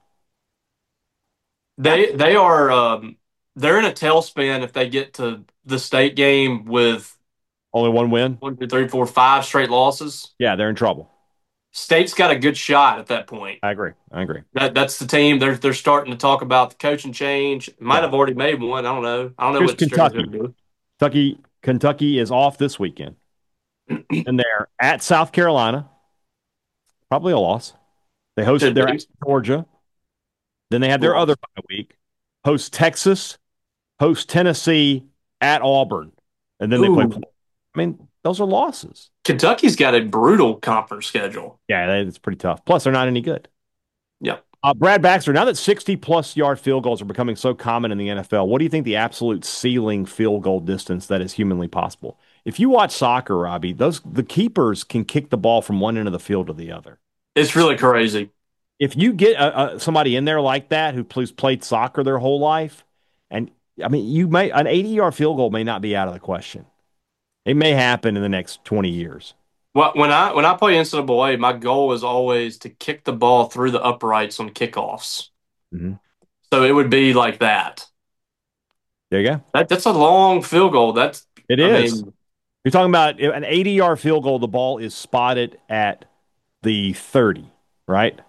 they are they're in a tailspin if they get to the State game with Only one win. 1, 2, 3, 4, 5 straight losses. Yeah, they're in trouble. State's got a good shot at that point. I agree. I agree. That's the team. They're starting to talk about the coaching change. Might Yeah. have already made one. I don't know. I don't know Here's what Strickler's going Kentucky. to Kentucky is off this weekend, do. and they're at South Carolina. Probably a loss. Should They're at be Georgia. Then they have their other loss. bye week. Host Texas. Host Tennessee at Auburn, and then they play. Ooh, I mean, those are losses. Kentucky's got a brutal conference schedule. Yeah, it's pretty tough. Plus, they're not any good. Yep. Brad Baxter, now that 60-plus yard field goals are becoming so common in the NFL, what do you think the absolute ceiling field goal distance that is humanly possible? If you watch soccer, Robbie, the keepers can kick the ball from one end of the field to the other. It's really crazy. If you get somebody in there like that who played soccer their whole life, and I mean, an 80-yard field goal may not be out of the question. It may happen in the next 20 years. Well, when I play NCAA, my goal is always to kick the ball through the uprights on kickoffs. Mm-hmm. So it would be like that. There you go. That's a long field goal. It I is. mean, You're talking about an 80-yard field goal. The ball is spotted at the 30, right?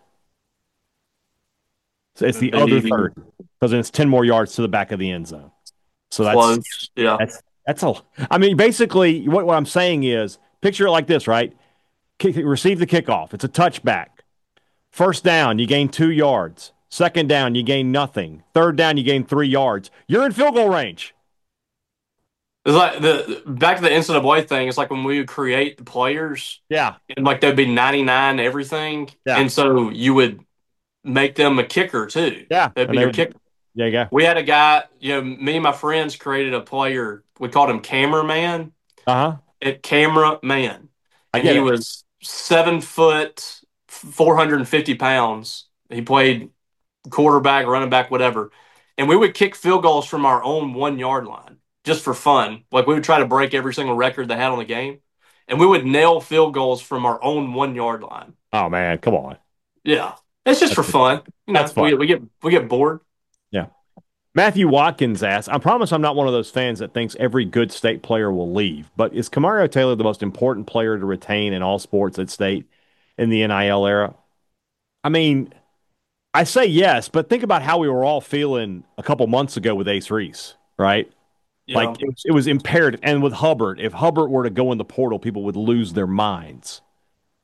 So it's the other maybe 30 because it's 10 more yards to the back of the end zone. So close. Yeah. that's a. I mean, basically, what I'm saying is, picture it like this, right? Receive the kickoff. It's a touchback. First down, you gain 2 yards. Second down, you gain nothing. Third down, you gain 3 yards. You're in field goal range. It's like the back to the NCAA thing. It's like when we would create the players, Yeah, and like there'd be 99 everything, yeah, and so you would make them a kicker too. yeah. That'd And be they your would. kicker. There you go. We had a guy. Me and my friends created a player. We called him Cameraman. Uh huh. Cameraman, I and get he it. was 7 foot, 450 pounds. He played quarterback, running back, whatever. And we would kick field goals from our own 1 yard line just for fun. Like we would try to break every single record they had on the game. And we would nail field goals from our own 1 yard line. Oh man, come on. Yeah. It's just That's for fun. that's fun. We get bored. Yeah. Matthew Watkins asks, I promise I'm not one of those fans that thinks every good state player will leave, but is Kamario Taylor the most important player to retain in all sports at state in the NIL era? I mean, I say yes, but think about how we were all feeling a couple months ago with Ace Reese, right? Yeah. Like it was imperative. And with Hubbard, if Hubbard were to go in the portal, people would lose their minds.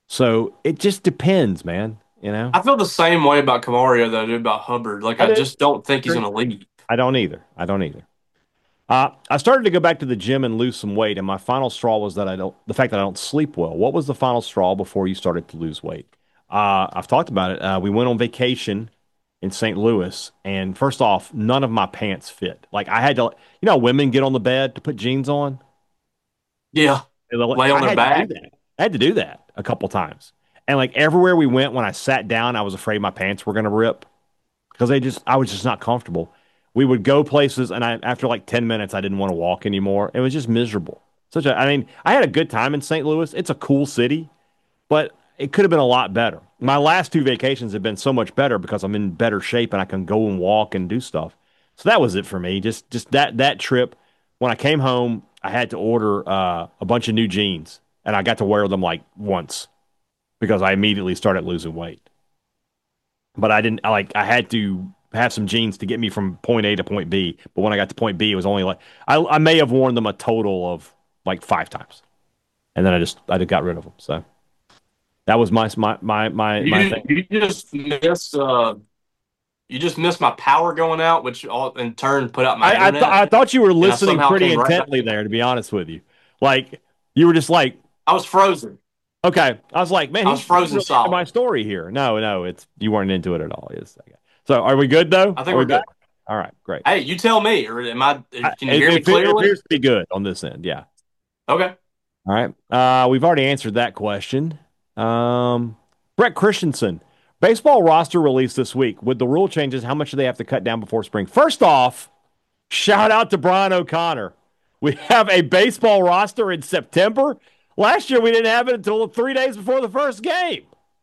So it just depends, man. You know, I feel the same way about Camario though, dude, about Hubbard. Like I I do. just don't think he's gonna leave. I don't either. I don't either. I started to go back to the gym and lose some weight, and my final straw was that the fact that I don't sleep well. What was the final straw before you started to lose weight? I've talked about it. We went on vacation in St. Louis, and first off, none of my pants fit. Like I had to, women get on the bed to put jeans on. Yeah. Lay on I their had to do back. that. I had to do that a couple times, and like everywhere we went, when I sat down, I was afraid my pants were going to rip because I was just not comfortable. We would go places, and after like 10 minutes, I didn't want to walk anymore. It was just miserable. I mean, I had a good time in St. Louis. It's a cool city, but it could have been a lot better. My last two vacations have been so much better because I'm in better shape and I can go and walk and do stuff. So that was it for me. Just that trip. When I came home, I had to order a bunch of new jeans, and I got to wear them like once because I immediately started losing weight. But I didn't I had to have some jeans to get me from point A to point B. But when I got to point B, it was only like I may have worn them a total of like 5 times, and then I just got rid of them. So that was my You thing. you just missed my power going out, which all in turn put out my internet, I thought you were and I listening somehow pretty came right back intently in. there, to be honest with you. Like you were just like, I was frozen. okay. I was like, man, I he's was frozen really into my solid. story here. No, it's you weren't into it at all. Yes. Okay. So are we good though? I Are think we we're back? good. All right, great. Hey, you tell me, or am I? Can you hear me It clearly? appears to be good on this end. Yeah. Okay. All right. We've already answered that question. Um, Brett Christensen, baseball roster released this week. With the rule changes, how much do they have to cut down before spring? First off, shout out to Brian O'Connor. We have a baseball roster in September. Last year, we didn't have it until 3 days before the first game.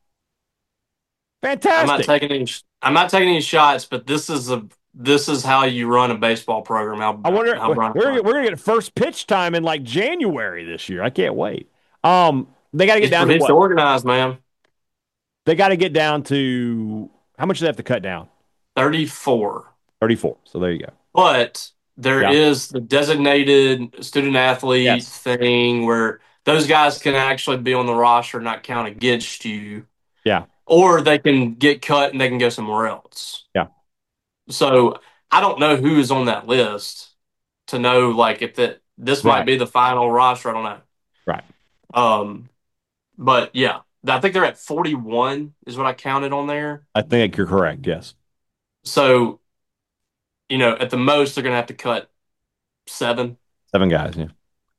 Fantastic. I'm not taking any shots, but this is how you run a baseball program. I wonder, How Brian we're runs. going to get first pitch time in like January this year. I can't wait. They got to get down to He's what? organized, man. They got to get down to how much do they have to cut down? 34. 34. So there you go. But there Yeah. is the designated student athlete Yes. thing where those guys can actually be on the roster, not count against you, Yeah. or they can get cut and they can go somewhere else. Yeah. So I don't know who is on that list to know like if that this might Right. be the final roster. I don't know. Right. Um, but yeah, I think they're at 41 is what I counted on there. I think you're correct. Yes. So, at the most they're gonna have to cut 7. 7 guys. Yeah.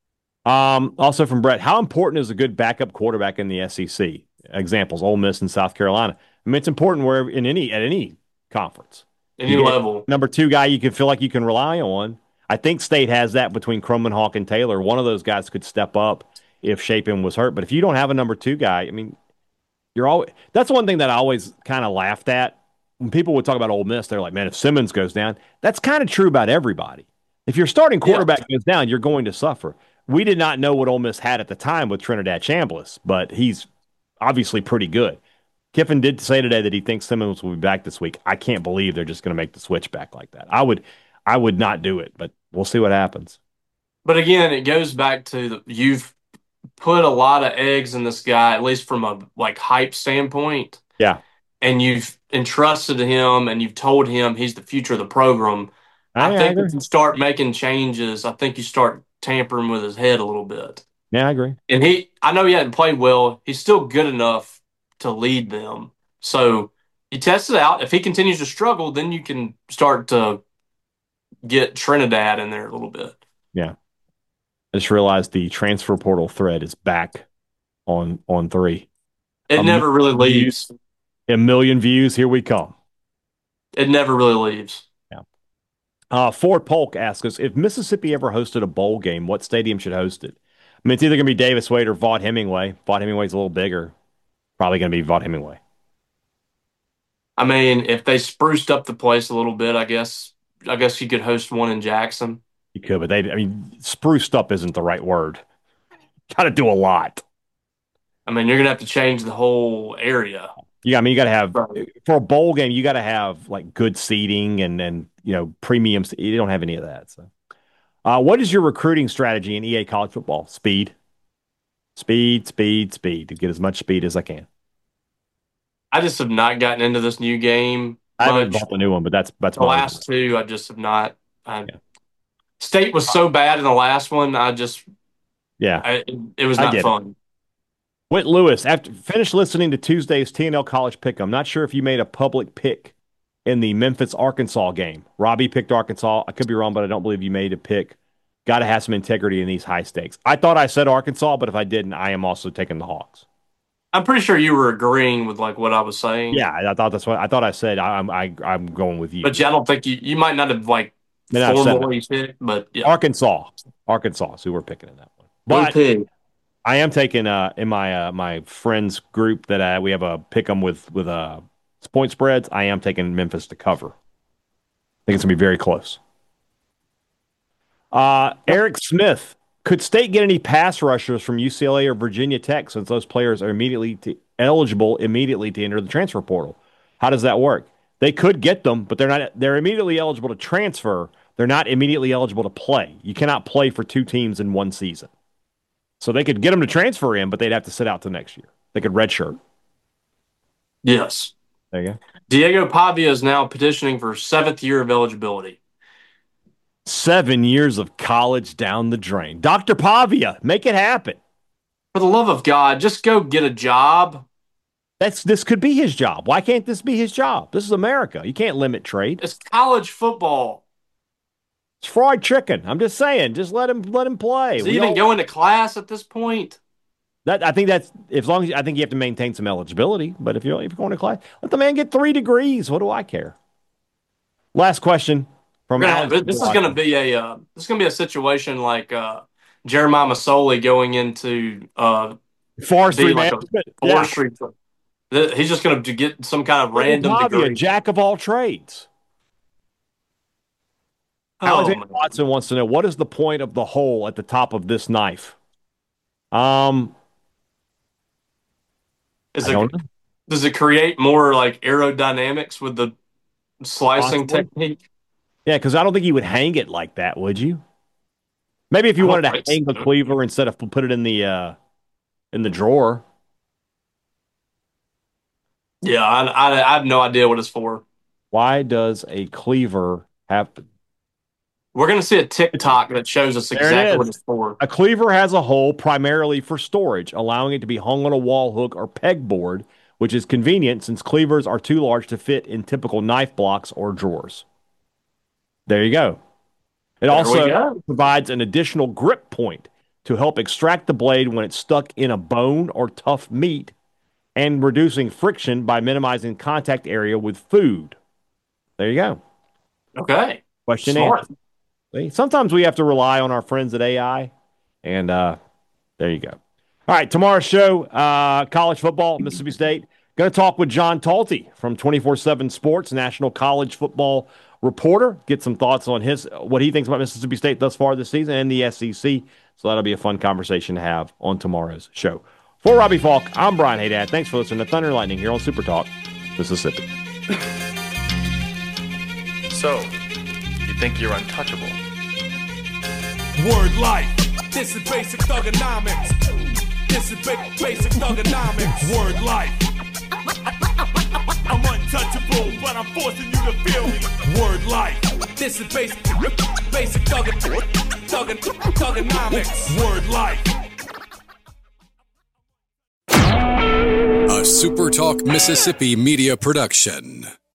Also from Brett, how important is a good backup quarterback in the SEC? Examples: Ole Miss and South Carolina. I mean, it's important wherever at any conference. You Any get level. number two guy you can feel like you can rely on. I think State has that between Crum and Hawk and Taylor. One of those guys could step up if Shapen was hurt. But if you don't have a number two guy, I mean, you're always that's one thing that I always kind of laughed at when people would talk about Ole Miss. They're like, man, if Simmons goes down, that's kind of true about everybody. If your starting Yeah. quarterback goes down, you're going to suffer. We did not know what Ole Miss had at the time with Trinidad Chambliss, but he's obviously pretty good. Kiffin did say today that he thinks Simmons will be back this week. I can't believe they're just going to make the switch back like that. I would not do it, but we'll see what happens. But again, it goes back to you've put a lot of eggs in this guy, at least from a like hype standpoint, Yeah, and you've entrusted him and you've told him he's the future of the program. I I think agree. if you start making changes, I think you start tampering with his head a little bit. Yeah, I agree. And I know he hadn't played well. He's still good enough to lead them. So you test it out. If he continues to struggle, then you can start to get Trinidad in there a little bit. Yeah, I just realized the transfer portal thread is back on three. It A million never really views. leaves. A million views. Here we come. It never really leaves. Yeah. Ford Polk asks us if Mississippi ever hosted a bowl game, what stadium should host it? I mean, it's either going to be Davis Wade or Vaught Hemingway. Vaught Hemingway's a little bigger. Probably going to be Vaught Hemingway. I mean, if they spruced up the place a little bit, I guess you could host one in Jackson. You could, but I mean, spruced up isn't the right word. Got to do a lot. I mean, you're gonna have to change the whole area. I mean, you got to have Right. for a bowl game, you got to have like good seating and premiums. You don't have any of that. So, what is your recruiting strategy in EA college football? Speed. Speed to get as much speed as I can. I just have not gotten into this new game I haven't much. bought the new one, but that's The my last two, I just have not. yeah. State was so bad in the last one. Yeah. It was not fun. Whit Lewis, after finished listening to Tuesday's TNL College Pick, I'm not sure if you made a public pick in the Memphis-Arkansas game. Robbie picked Arkansas. I could be wrong, but I don't believe you made a pick. Got to have some integrity in these high stakes. I thought I said Arkansas, but if I didn't, I am also taking the Hawks. I'm pretty sure you were agreeing with like what I was saying. Yeah, I thought that's what I thought I said. I'm going with you. But yeah, I don't think you might not have like formally picked, but yeah. Arkansas is who we're picking in that one. But I am taking in my my friends group that we have a pick 'em with point spreads. I am taking Memphis to cover. I think it's gonna be very close. Eric Smith, could State get any pass rushers from UCLA or Virginia Tech since those players are eligible immediately to enter the transfer portal? How does that work? They could get them, but they're immediately eligible to transfer. They're not immediately eligible to play. You cannot play for two teams in one season. So they could get them to transfer in, but they'd have to sit out till next year. They could redshirt. Yes. There you go. Diego Pavia is now petitioning for 7th year of eligibility. 7 years of college down the drain. Dr. Pavia, make it happen. For the love of God, just go get a job. This could be his job. Why can't this be his job? This is America. You can't limit trade. It's college football. It's fried chicken. I'm just saying. Just let him play. Is he even going to class at this point? I think that's as long as I think you have to maintain some eligibility. But if you're going to class, let the man get 3 degrees. What do I care? Last question from Alex. This is going to be a situation like Jeremiah Masoli going into forestry management. Forestry. Yeah. He's just going to get some kind of random degree. A jack of all trades. Alexander Watson wants to know, what is the point of the hole at the top of this knife? Does it create more like aerodynamics with the slicing technique? Yeah, because I don't think you would hang it like that, would you? Maybe if you wanted to hang the cleaver instead of put it in the drawer. Yeah, I have no idea what it's for. Why does a cleaver have? We're going to see a TikTok that shows us exactly what it's for. A cleaver has a hole primarily for storage, allowing it to be hung on a wall hook or pegboard, which is convenient since cleavers are too large to fit in typical knife blocks or drawers. There you go. It also provides an additional grip point to help extract the blade when it's stuck in a bone or tough meat and reducing friction by minimizing contact area with food. There you go. Okay. Question answered. Sometimes we have to rely on our friends at AI, and there you go. All right, tomorrow's show, college football, Mississippi State. Going to talk with John Talty from 24/7 Sports, national college football reporter. Get some thoughts on what he thinks about Mississippi State thus far this season and the SEC. So that'll be a fun conversation to have on tomorrow's show. For Robbie Falk, I'm Brian Haydad. Thanks for listening to Thunder and Lightning here on Super Talk, Mississippi. So, you think you're untouchable? Word life. This is basic thugonomics. This is basic thugonomics. Word life. I'm untouchable, but I'm forcing you to feel me. Word life. This is basic thugonomics. Word life. A Super Talk Mississippi media production.